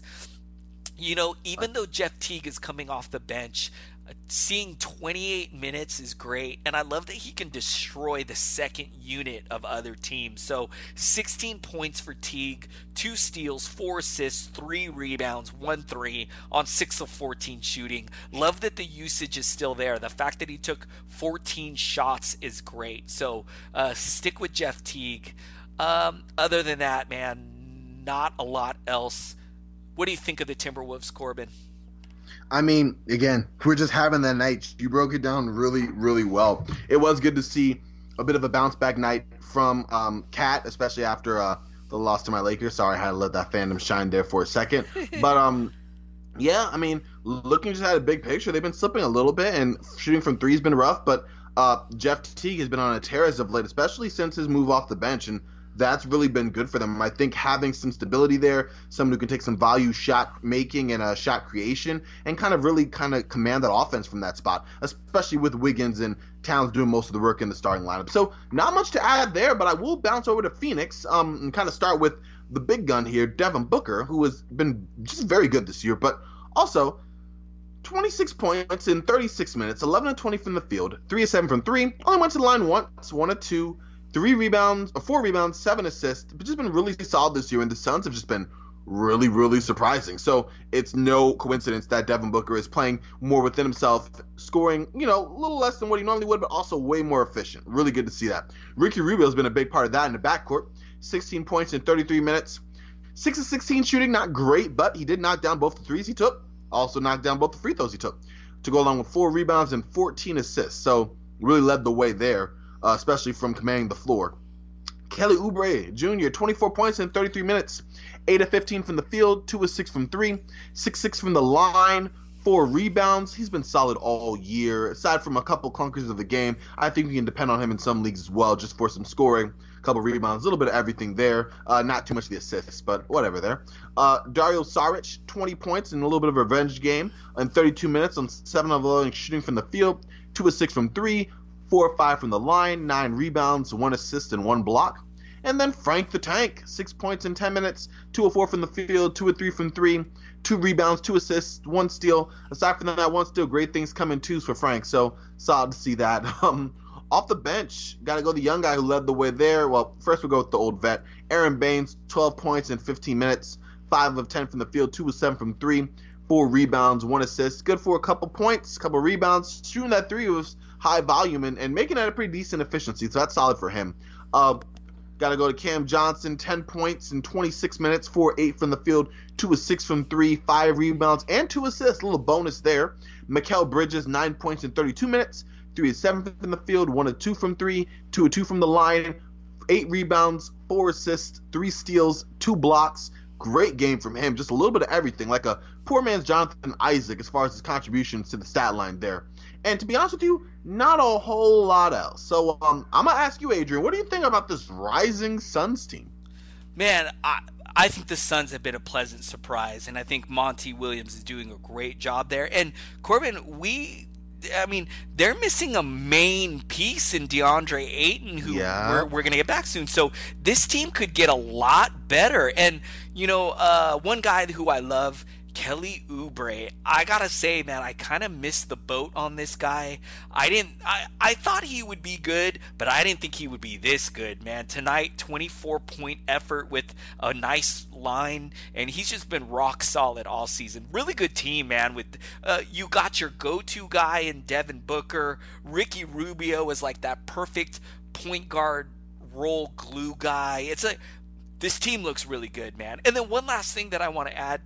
Even though Jeff Teague is coming off the bench, seeing 28 minutes is great, and I love that he can destroy the second unit of other teams. So 16 points for Teague, 2 steals, 4 assists, 3 rebounds, 1-3 on 6 of 14 shooting. Love that the usage is still there. The fact that he took 14 shots is great. So stick with Jeff Teague. Other than that, man, not a lot else. What do you think of the Timberwolves, Corbin? I mean, again, we're just having that night. You broke it down really, really well. It was good to see a bit of a bounce-back night from Cat, especially after the loss to my Lakers. Sorry, I had to let that fandom shine there for a second. But, yeah, I mean, looking just at a big picture, they've been slipping a little bit, and shooting from 3 has been rough. But Jeff Teague has been on a tear as of late, especially since his move off the bench, and that's really been good for them. I think having some stability there, someone who can take some value shot making and shot creation and really command that offense from that spot, especially with Wiggins and Towns doing most of the work in the starting lineup. So not much to add there, but I will bounce over to Phoenix and kind of start with the big gun here, Devin Booker, who has been just very good this year, but also 26 points in 36 minutes, 11 of 20 from the field, 3 of 7 from 3, only went to the line once, 1 of 2, 4 rebounds, 7 assists, but just been really solid this year, and the Suns have just been really, really surprising. So it's no coincidence that Devin Booker is playing more within himself, scoring, a little less than what he normally would, but also way more efficient. Really good to see that. Ricky Rubio has been a big part of that in the backcourt. 16 points in 33 minutes. 6 of 16 shooting, not great, but he did knock down both the threes he took. Also knocked down both the free throws he took to go along with 4 rebounds and 14 assists. So really led the way there. Especially from commanding the floor. Kelly Oubre Jr., 24 points in 33 minutes, 8 of 15 from the field, 2 of 6 from 3, 6 from the line, 4 rebounds. He's been solid all year. Aside from a couple clunkers of the game, I think we can depend on him in some leagues as well, just for some scoring, a couple rebounds, a little bit of everything there. Not too much of the assists, but whatever there. Dario Saric, 20 points in a little bit of a revenge game in 32 minutes on 7 of 11 shooting from the field, 2 of 6 from 3, 4 of 5 from the line, 9 rebounds, 1 assist, and 1 block. And then Frank the Tank, 6 points in 10 minutes, 2 of 4 from the field, 2 of 3 from 3, 2 rebounds, 2 assists, 1 steal. Aside from that, 1 steal. Great things come in twos for Frank, so solid to see that. Off the bench, got to go the young guy who led the way there. Well, first we'll go with the old vet. Aaron Baines, 12 points in 15 minutes, 5 of 10 from the field, 2 of 7 from 3, 4 rebounds, 1 assist. Good for a couple points, couple rebounds. Shooting that 3 was high volume and making that a pretty decent efficiency, so that's solid for him. Got to go to Cam Johnson, 10 points in 26 minutes, 4 of 8 from the field, 2 of 6 from 3, 5 rebounds, and 2 assists. A little bonus there. Mikal Bridges, 9 points in 32 minutes, 3 of 7 from the field, 1 of 2 from 3, 2 of 2 from the line, 8 rebounds, 4 assists, 3 steals, 2 blocks. Great game from him. Just a little bit of everything, like a poor man's Jonathan Isaac as far as his contributions to the stat line there. And to be honest with you, not a whole lot else. So I'm going to ask you, Adrian, what do you think about this rising Suns team? Man, I think the Suns have been a pleasant surprise, and I think Monty Williams is doing a great job there. And Corbin, they're missing a main piece in DeAndre Ayton, who we're going to get back soon. So this team could get a lot better. And, one guy who I love, Kelly Oubre, I gotta say, man, I kind of missed the boat on this guy. I thought he would be good, but I didn't think he would be this good, man. Tonight, 24-point effort with a nice line, and he's just been rock solid all season. Really good team, man. With you got your go-to guy in Devin Booker. Ricky Rubio is like that perfect point guard role glue guy. This team looks really good, man. And then one last thing that I want to add.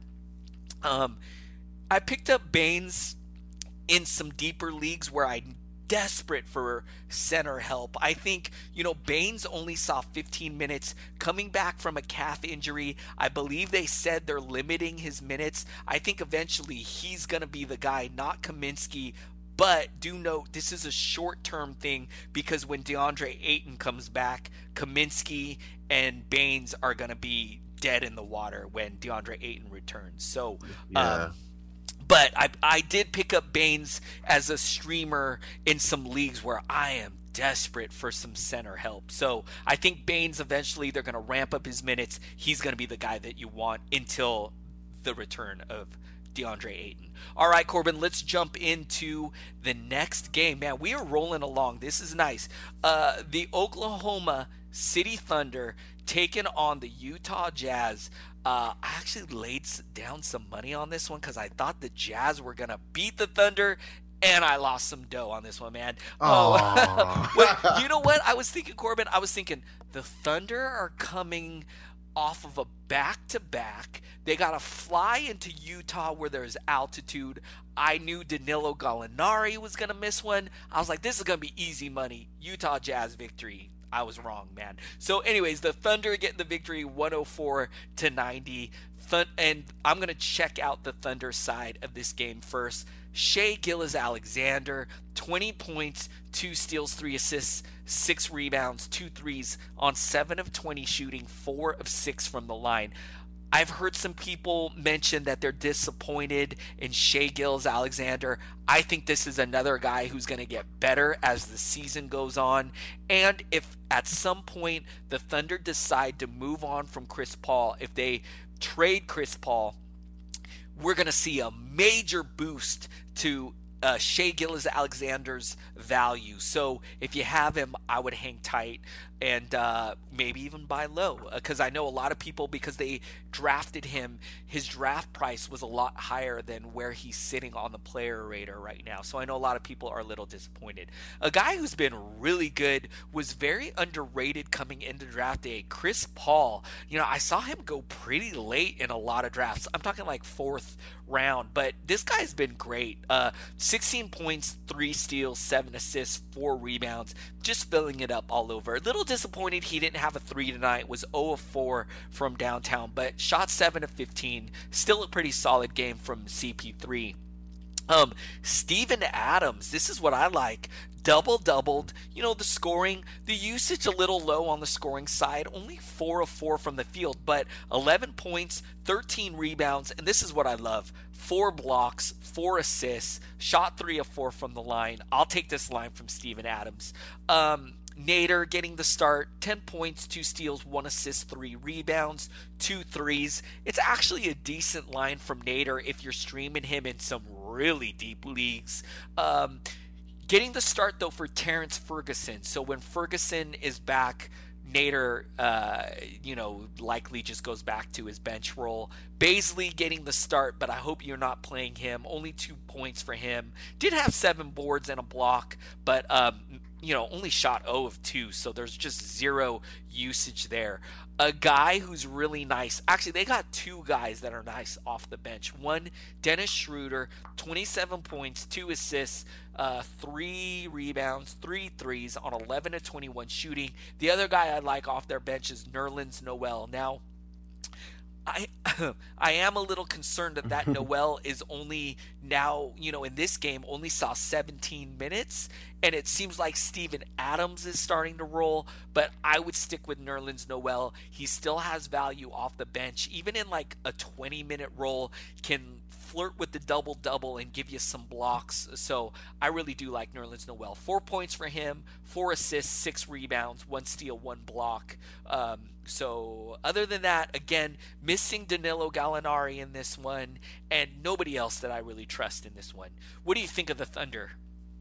I picked up Baines in some deeper leagues where I'm desperate for center help. I think, Baines only saw 15 minutes coming back from a calf injury. I believe they said they're limiting his minutes. I think eventually he's going to be the guy, not Kaminsky. But do note, this is a short-term thing because when DeAndre Ayton comes back, Kaminsky and Baines are going to be dead in the water when DeAndre Ayton returns. So, but I did pick up Baines as a streamer in some leagues where I am desperate for some center help. So I think Baines eventually they're going to ramp up his minutes. He's going to be the guy that you want until the return of DeAndre Ayton. All right, Corbin, let's jump into the next game. Man, we are rolling along. This is nice. The Oklahoma City Thunder taking on the Utah Jazz. I actually laid down some money on this one because I thought the Jazz were going to beat the Thunder, and I lost some dough on this one, man. You know what? I was thinking, Corbin, the Thunder are coming off of a back-to-back. They got to fly into Utah where there's altitude. I knew Danilo Gallinari was going to miss one. I was like, this is going to be easy money. Utah Jazz victory. I was wrong, man. So anyways, the Thunder get the victory 104-90. And I'm going to check out the Thunder side of this game first. Shai Gilgeous-Alexander, 20 points, 2 steals, 3 assists, 6 rebounds, 2 threes on 7 of 20 shooting, 4 of 6 from the line. I've heard some people mention that they're disappointed in Shai Gilgeous-Alexander. I think this is another guy who's going to get better as the season goes on. And if at some point the Thunder decide to move on from Chris Paul, if they trade Chris Paul, we're going to see a major boost to Shai Gilgeous-Alexander's value. So if you have him, I would hang tight and maybe even buy low, because I know a lot of people, because they drafted him, his draft price was a lot higher than where he's sitting on the player radar right now. So I know a lot of people are a little disappointed. A guy who's been really good, was very underrated coming into draft day, Chris Paul. I saw him go pretty late in a lot of drafts. I'm talking like 4th round, but this guy's been great. 16 points, 3 steals, 7 assists, 4 rebounds, just filling it up all over. A little disappointed he didn't have a 3 tonight, was 0 of 4 from downtown, but shot 7 of 15, still a pretty solid game from CP3. Steven Adams, this is what I like. Doubled. The scoring, the usage a little low on the scoring side, only 4 of 4 from the field, but 11 points, 13 rebounds, and this is what I love. 4 blocks, 4 assists, shot 3 of 4 from the line. I'll take this line from Steven Adams. Nader getting the start, 10 points, 2 steals, 1 assist, 3 rebounds, 2 threes. It's actually a decent line from Nader if you're streaming him in some really deep leagues. Getting the start, though, for Terrence Ferguson. So when Ferguson is back, Nader, likely just goes back to his bench role. Baisley getting the start, but I hope you're not playing him. Only 2 points for him. Did have 7 boards and a block, but only shot 0 of 2, so there's just 0 usage there. A guy who's really nice. Actually, they got 2 guys that are nice off the bench. One, Dennis Schroeder, 27 points, 2 assists, 3 rebounds, 3 threes on 11 of 21 shooting. The other guy I like off their bench is Nerlens Noel. Now, I am a little concerned that Noel is only now, in this game, only saw 17 minutes, and it seems like Steven Adams is starting to roll, but I would stick with Nerlens Noel. He still has value off the bench. Even in like a 20-minute role, can flirt with the double-double and give you some blocks. So I really do like Nerlens Noel. 4 points for him, 4 assists, 6 rebounds, 1 steal, 1 block. So other than that, again, missing Danilo Gallinari in this one, and nobody else that I really trust in this one. What do you think of the Thunder?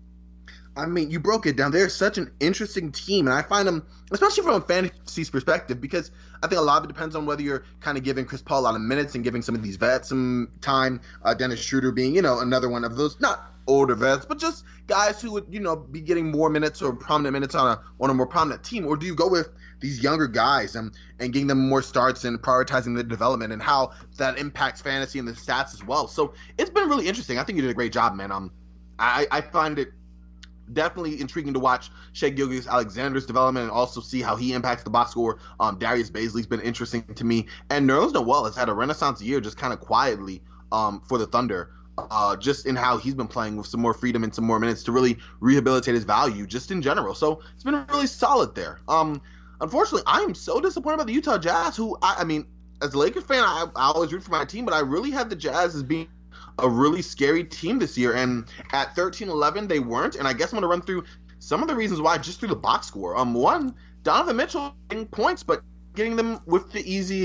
I mean, you broke it down. They're such an interesting team, and I find them, especially from a fantasy perspective, because I think a lot of it depends on whether you're kind of giving Chris Paul a lot of minutes and giving some of these vets some time. Dennis Schroeder being, another one of those, not older vets, but just guys who would, be getting more minutes or prominent minutes on a more prominent team. Or do you go with these younger guys and getting them more starts and prioritizing their development and how that impacts fantasy and the stats as well? So it's been really interesting. I think you did a great job, man. I find it definitely intriguing to watch Shai Gilgeous-Alexander's development and also see how he impacts the box score. Darius Baisley's been interesting to me. And Nerlens Noel has had a renaissance year just kind of quietly for the Thunder. Just in how he's been playing with some more freedom and some more minutes to really rehabilitate his value just in general. So it's been really solid there. Unfortunately, I am so disappointed about the Utah Jazz, who, I mean, as a Lakers fan, I always root for my team, but I really had the Jazz as being a really scary team this year. And at 13-11, they weren't. And I guess I'm going to run through some of the reasons why just through the box score. One, Donovan Mitchell getting points, but getting them with the easy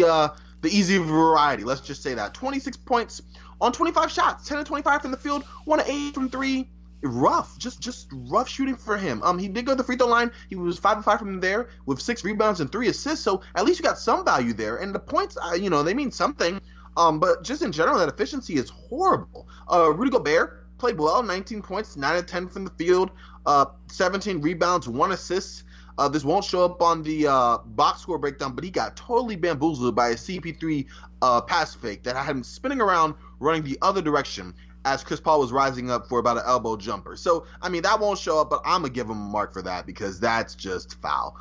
variety. Let's just say that. 26 points on 25 shots, 10 of 25 from the field, 1 of 8 from 3. Rough, just rough shooting for him. He did go to the free throw line. He was 5 of 5 from there with 6 rebounds and 3 assists. So at least you got some value there. And the points, they mean something. But just in general, that efficiency is horrible. Rudy Gobert played well, 19 points, 9 of 10 from the field, 17 rebounds, 1 assist. This won't show up on the box score breakdown, but he got totally bamboozled by a CP3 pass fake that had him spinning around, running the other direction as Chris Paul was rising up for about an elbow jumper. So, I mean, that won't show up, but I'm going to give him a mark for that because that's just foul.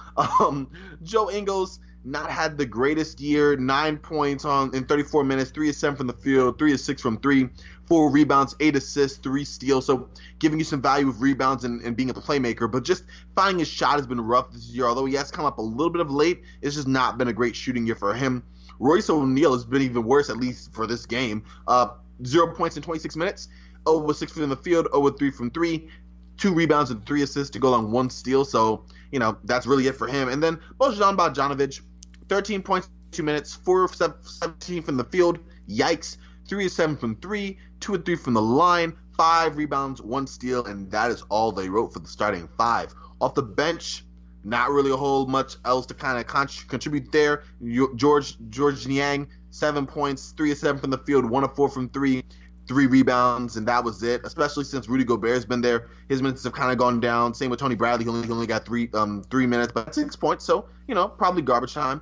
Joe Ingles not had the greatest year, 9 points in 34 minutes, 3 of 7 from the field, 3 of 6 from 3, 4 rebounds, 8 assists, 3 steals. So giving you some value with rebounds and being a playmaker, but just finding his shot has been rough this year. Although he has come up a little bit of late, it's just not been a great shooting year for him. Royce O'Neal has been even worse, at least for this game. 0 points in 26 minutes, 0 of 6 from the field, 0 of 3 from 3, 2 rebounds and 3 assists to go along 1 steal. So, that's really it for him. And then Bojan Bogdanovic, 13 points, 2 minutes, 4 of 17 from the field. Yikes. 3 of 7 from 3, 2 of 3 from the line, 5 rebounds, 1 steal, and that is all they wrote for the starting 5. Off the bench, not really a whole much else to kind of contribute there. George Niang, 7 points, 3 of 7 from the field, 1 of 4 from 3, 3 rebounds, and that was it. Especially since Rudy Gobert's been there, his minutes have kind of gone down. Same with Tony Bradley, he only got 3 minutes, but 6 points, so probably garbage time.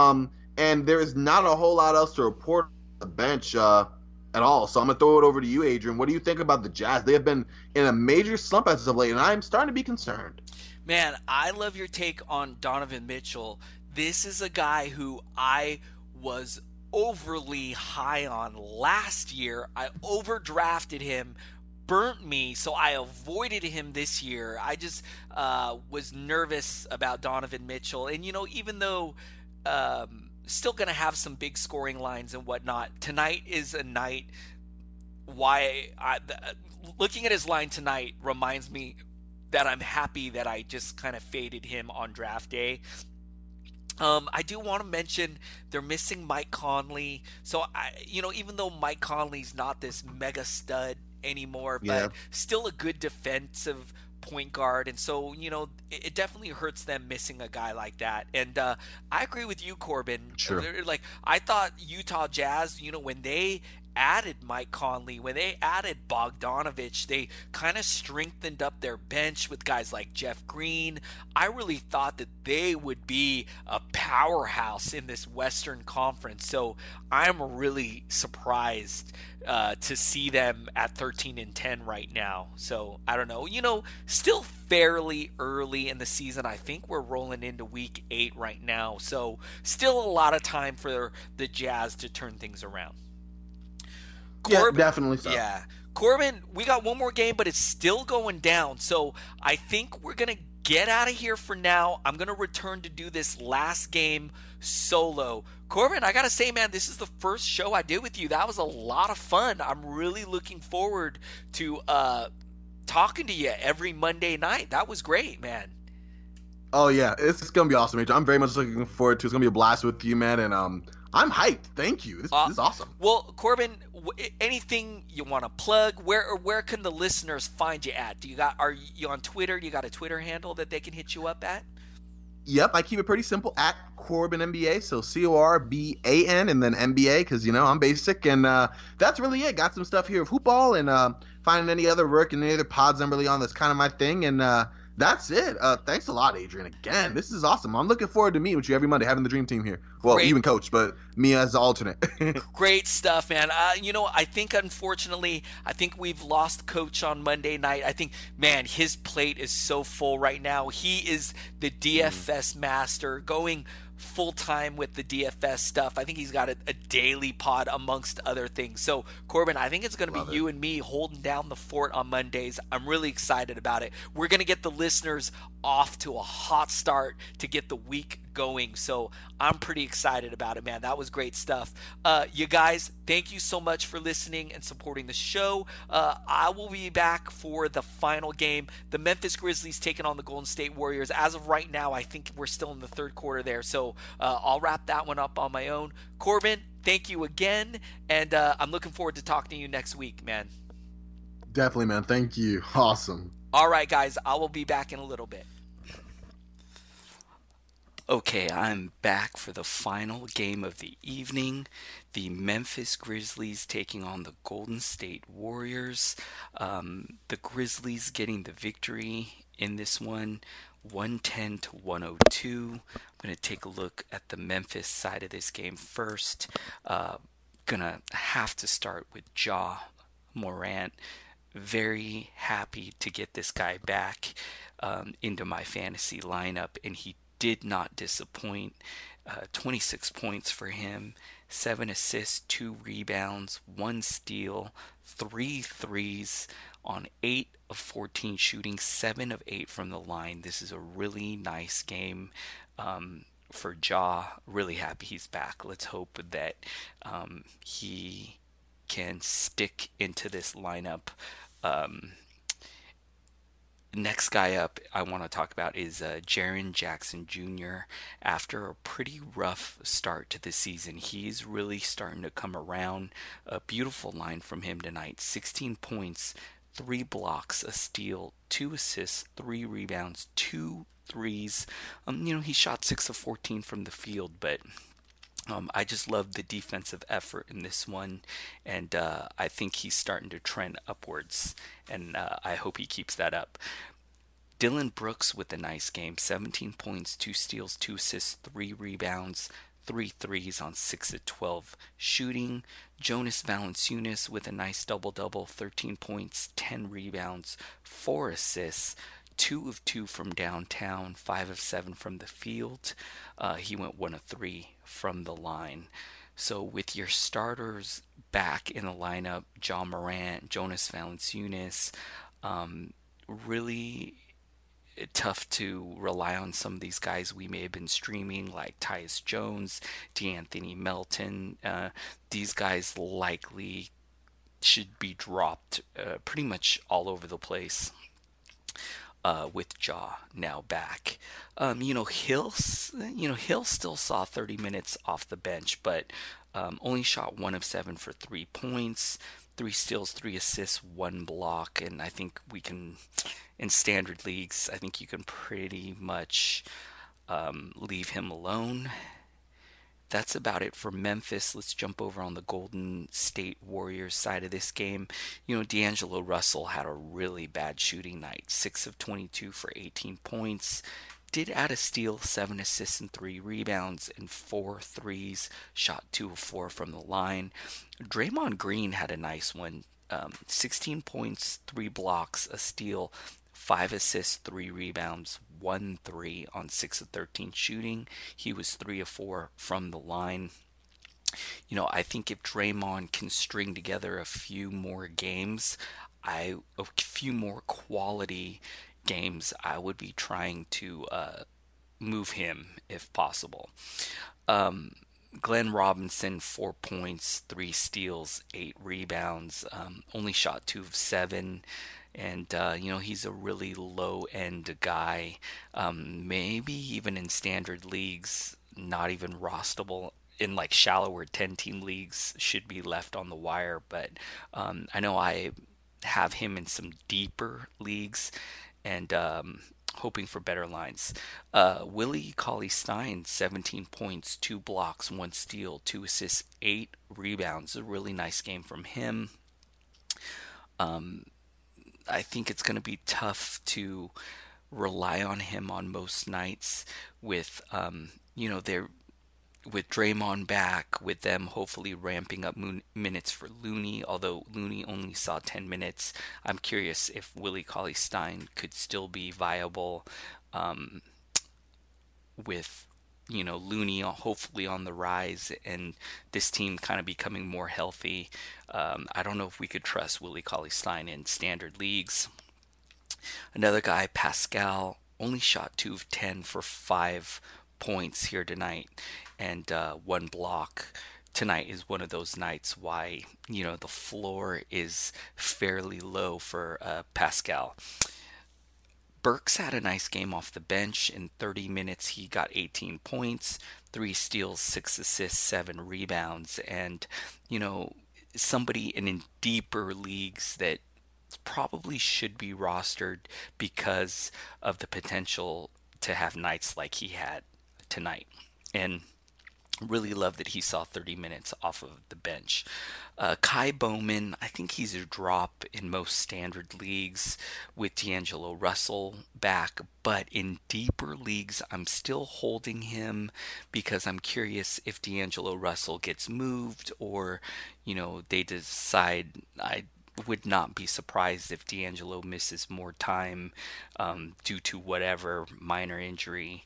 And there is not a whole lot else to report on the bench at all. So I'm gonna throw it over to you, Adrian. What do you think about the Jazz? They have been in a major slump as of late, and I'm starting to be concerned. Man, I love your take on Donovan Mitchell. This is a guy who I was overly high on last year. I overdrafted him burnt me, so I avoided him this year. I just was nervous about Donovan Mitchell. And, even though still going to have some big scoring lines and whatnot, tonight is a night looking at his line tonight reminds me that I'm happy that I just kind of faded him on draft day. I do want to mention they're missing Mike Conley. So, even though Mike Conley's not this mega stud anymore, but still a good defensive point guard. And so, it definitely hurts them missing a guy like that. And I agree with you, Corbin. Sure. Like, I thought Utah Jazz, when they added Mike Conley, when they added Bogdanovich, they kind of strengthened up their bench with guys like Jeff Green. I really thought that they would be a powerhouse in this Western Conference. So I'm really surprised to see them at 13-10 right now. So I don't know, still fairly early in the season. I think we're rolling into week 8 right now. So still a lot of time for the Jazz to turn things around. Corbin, yeah, definitely so. Yeah. Corbin, we got one more game, but it's still going down. So I think we're going to get out of here for now. I'm going to return to do this last game solo. Corbin, I got to say, man, this is the first show I did with you. That was a lot of fun. I'm really looking forward to talking to you every Monday night. That was great, man. Oh, yeah. It's going to be awesome, Major. I'm very much looking forward to it. It's going to be a blast with you, man. And I'm hyped. Thank you. This is awesome. Well, Corbin, anything you want to plug? Where can the listeners find you at? Are you on Twitter? Do you got a Twitter handle that they can hit you up at? Yep, I keep it pretty simple at Corbin NBA. So CORBAN and then NBA because I'm basic, and that's really it. Got some stuff here of hoopball and finding any other work and any other pods I'm really on. That's kind of my thing, and that's it. Thanks a lot, Adrian. Again, this is awesome. I'm looking forward to meeting with you every Monday, having the dream team here. Well, Great. Even coach, but me as the alternate. Great stuff, man. I think, unfortunately, we've lost Coach on Monday night. I think, man, his plate is so full right now. He is the DFS master, going full-time with the DFS stuff. I think he's got a daily pod amongst other things. So, Corbin, I think it's going to be you and me holding down the fort on Mondays. I'm really excited about it. We're going to get the listeners off to a hot start to get the week going. So I'm pretty excited about it, man. That was great stuff. You guys, thank you so much for listening and supporting the show. I will be back for the final game. The Memphis Grizzlies taking on the Golden State Warriors. As of right now, I think we're still in the third quarter there. So I'll wrap that one up on my own. Corbin, thank you again. And I'm looking forward to talking to you next week, man. Definitely, man. Thank you. Awesome. All right, guys. I will be back in a little bit. Okay, I'm back for the final game of the evening. The Memphis Grizzlies taking on the Golden State Warriors. The Grizzlies getting the victory in this one, 110 to 102. I'm going to take a look at the Memphis side of this game first. Gonna have to start with Ja Morant. Very happy to get this guy back into my fantasy lineup, and he did not disappoint. 26 points for him, 7 assists, 2 rebounds, 1 steal, 3 threes on 8 of 14 shooting, 7 of 8 from the line. This is a really nice game for Ja. Really happy he's back. Let's hope that he can stick into this lineup. Next guy up I want to talk about is Jaren Jackson Jr. After a pretty rough start to the season, he's really starting to come around. A beautiful line from him tonight. 16 points, 3 blocks, a steal, 2 assists, 3 rebounds, 2 threes. He shot 6 of 14 from the field, but I just love the defensive effort in this one, and I think he's starting to trend upwards, and I hope he keeps that up. Dillon Brooks with a nice game, 17 points, 2 steals, 2 assists, 3 rebounds, 3 threes on 6 of 12 shooting. Jonas Valanciunas with a nice double-double, 13 points, 10 rebounds, 4 assists. 2 of 2 from downtown, 5 of 7 from the field. He went 1 of 3 from the line. So with your starters back in the lineup, Ja Morant, Jonas Valanciunas, really tough to rely on some of these guys we may have been streaming, like Tyus Jones, De'Anthony Melton. These guys likely should be dropped pretty much all over the place. With Ja now back, Hill still saw 30 minutes off the bench, but only shot 1 of 7 for 3 points, 3 steals, 3 assists, 1 block, and I think we can, in standard leagues, I think you can pretty much leave him alone. That's about it for Memphis. Let's jump over on the Golden State Warriors side of this game. D'Angelo Russell had a really bad shooting night. 6 of 22 for 18 points. Did add a steal, 7 assists and 3 rebounds, and 4 threes. Shot 2 of 4 from the line. Draymond Green had a nice one. 16 points, 3 blocks, a steal, 5 assists, 3 rebounds, 1 3 on 6 of 13 shooting. He was 3 of 4 from the line. I think if Draymond can string together a few more games, a few more quality games, I would be trying to move him if possible. Glenn Robinson, 4 points, 3 steals, 8 rebounds, only shot 2 of 7. And, he's a really low-end guy, maybe even in standard leagues, not even rosterable. In like shallower 10-team leagues, should be left on the wire. But I know I have him in some deeper leagues and hoping for better lines. Willie Cauley-Stein, 17 points, 2 blocks, 1 steal, 2 assists, 8 rebounds. A really nice game from him. I think it's going to be tough to rely on him on most nights with, with Draymond back, with them hopefully ramping up minutes for Looney, although Looney only saw 10 minutes. I'm curious if Willie Cauley-Stein could still be viable with, Looney hopefully on the rise and this team kind of becoming more healthy. I don't know if we could trust Willie Cauley-Stein in standard leagues. Another guy, Pascal, only shot 2 of 10 for 5 points here tonight and 1 block. Tonight is one of those nights why, the floor is fairly low for Pascal. Burks had a nice game off the bench. In 30 minutes, he got 18 points, 3 steals, 6 assists, 7 rebounds. And, somebody in deeper leagues that probably should be rostered because of the potential to have nights like he had tonight. And really love that he saw 30 minutes off of the bench. Kai Bowman, I think he's a drop in most standard leagues with D'Angelo Russell back, but in deeper leagues, I'm still holding him because I'm curious if D'Angelo Russell gets moved or, they decide. I would not be surprised if D'Angelo misses more time due to whatever minor injury.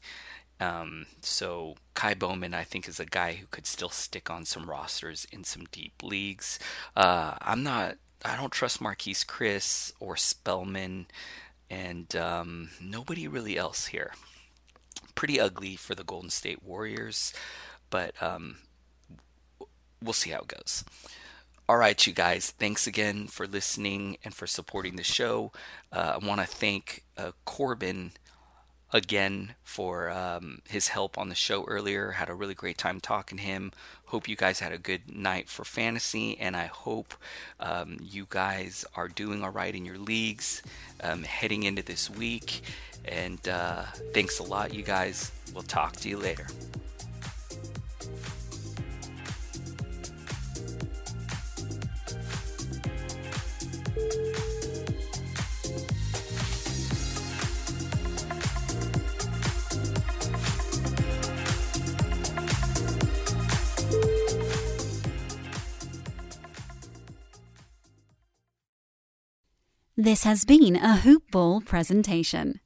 So Kai Bowman, I think, is a guy who could still stick on some rosters in some deep leagues. I don't trust Marquise Chris or Spellman and nobody really else here. Pretty ugly for the Golden State Warriors, but we'll see how it goes. All right, you guys, thanks again for listening and for supporting the show. I want to thank Corbin again for his help on the show earlier. Had a really great time talking to him. Hope you guys had a good night for fantasy, and I hope you guys are doing all right in your leagues heading into this week. And thanks a lot, you guys. We'll talk to you later. This has been a Hoop Ball presentation.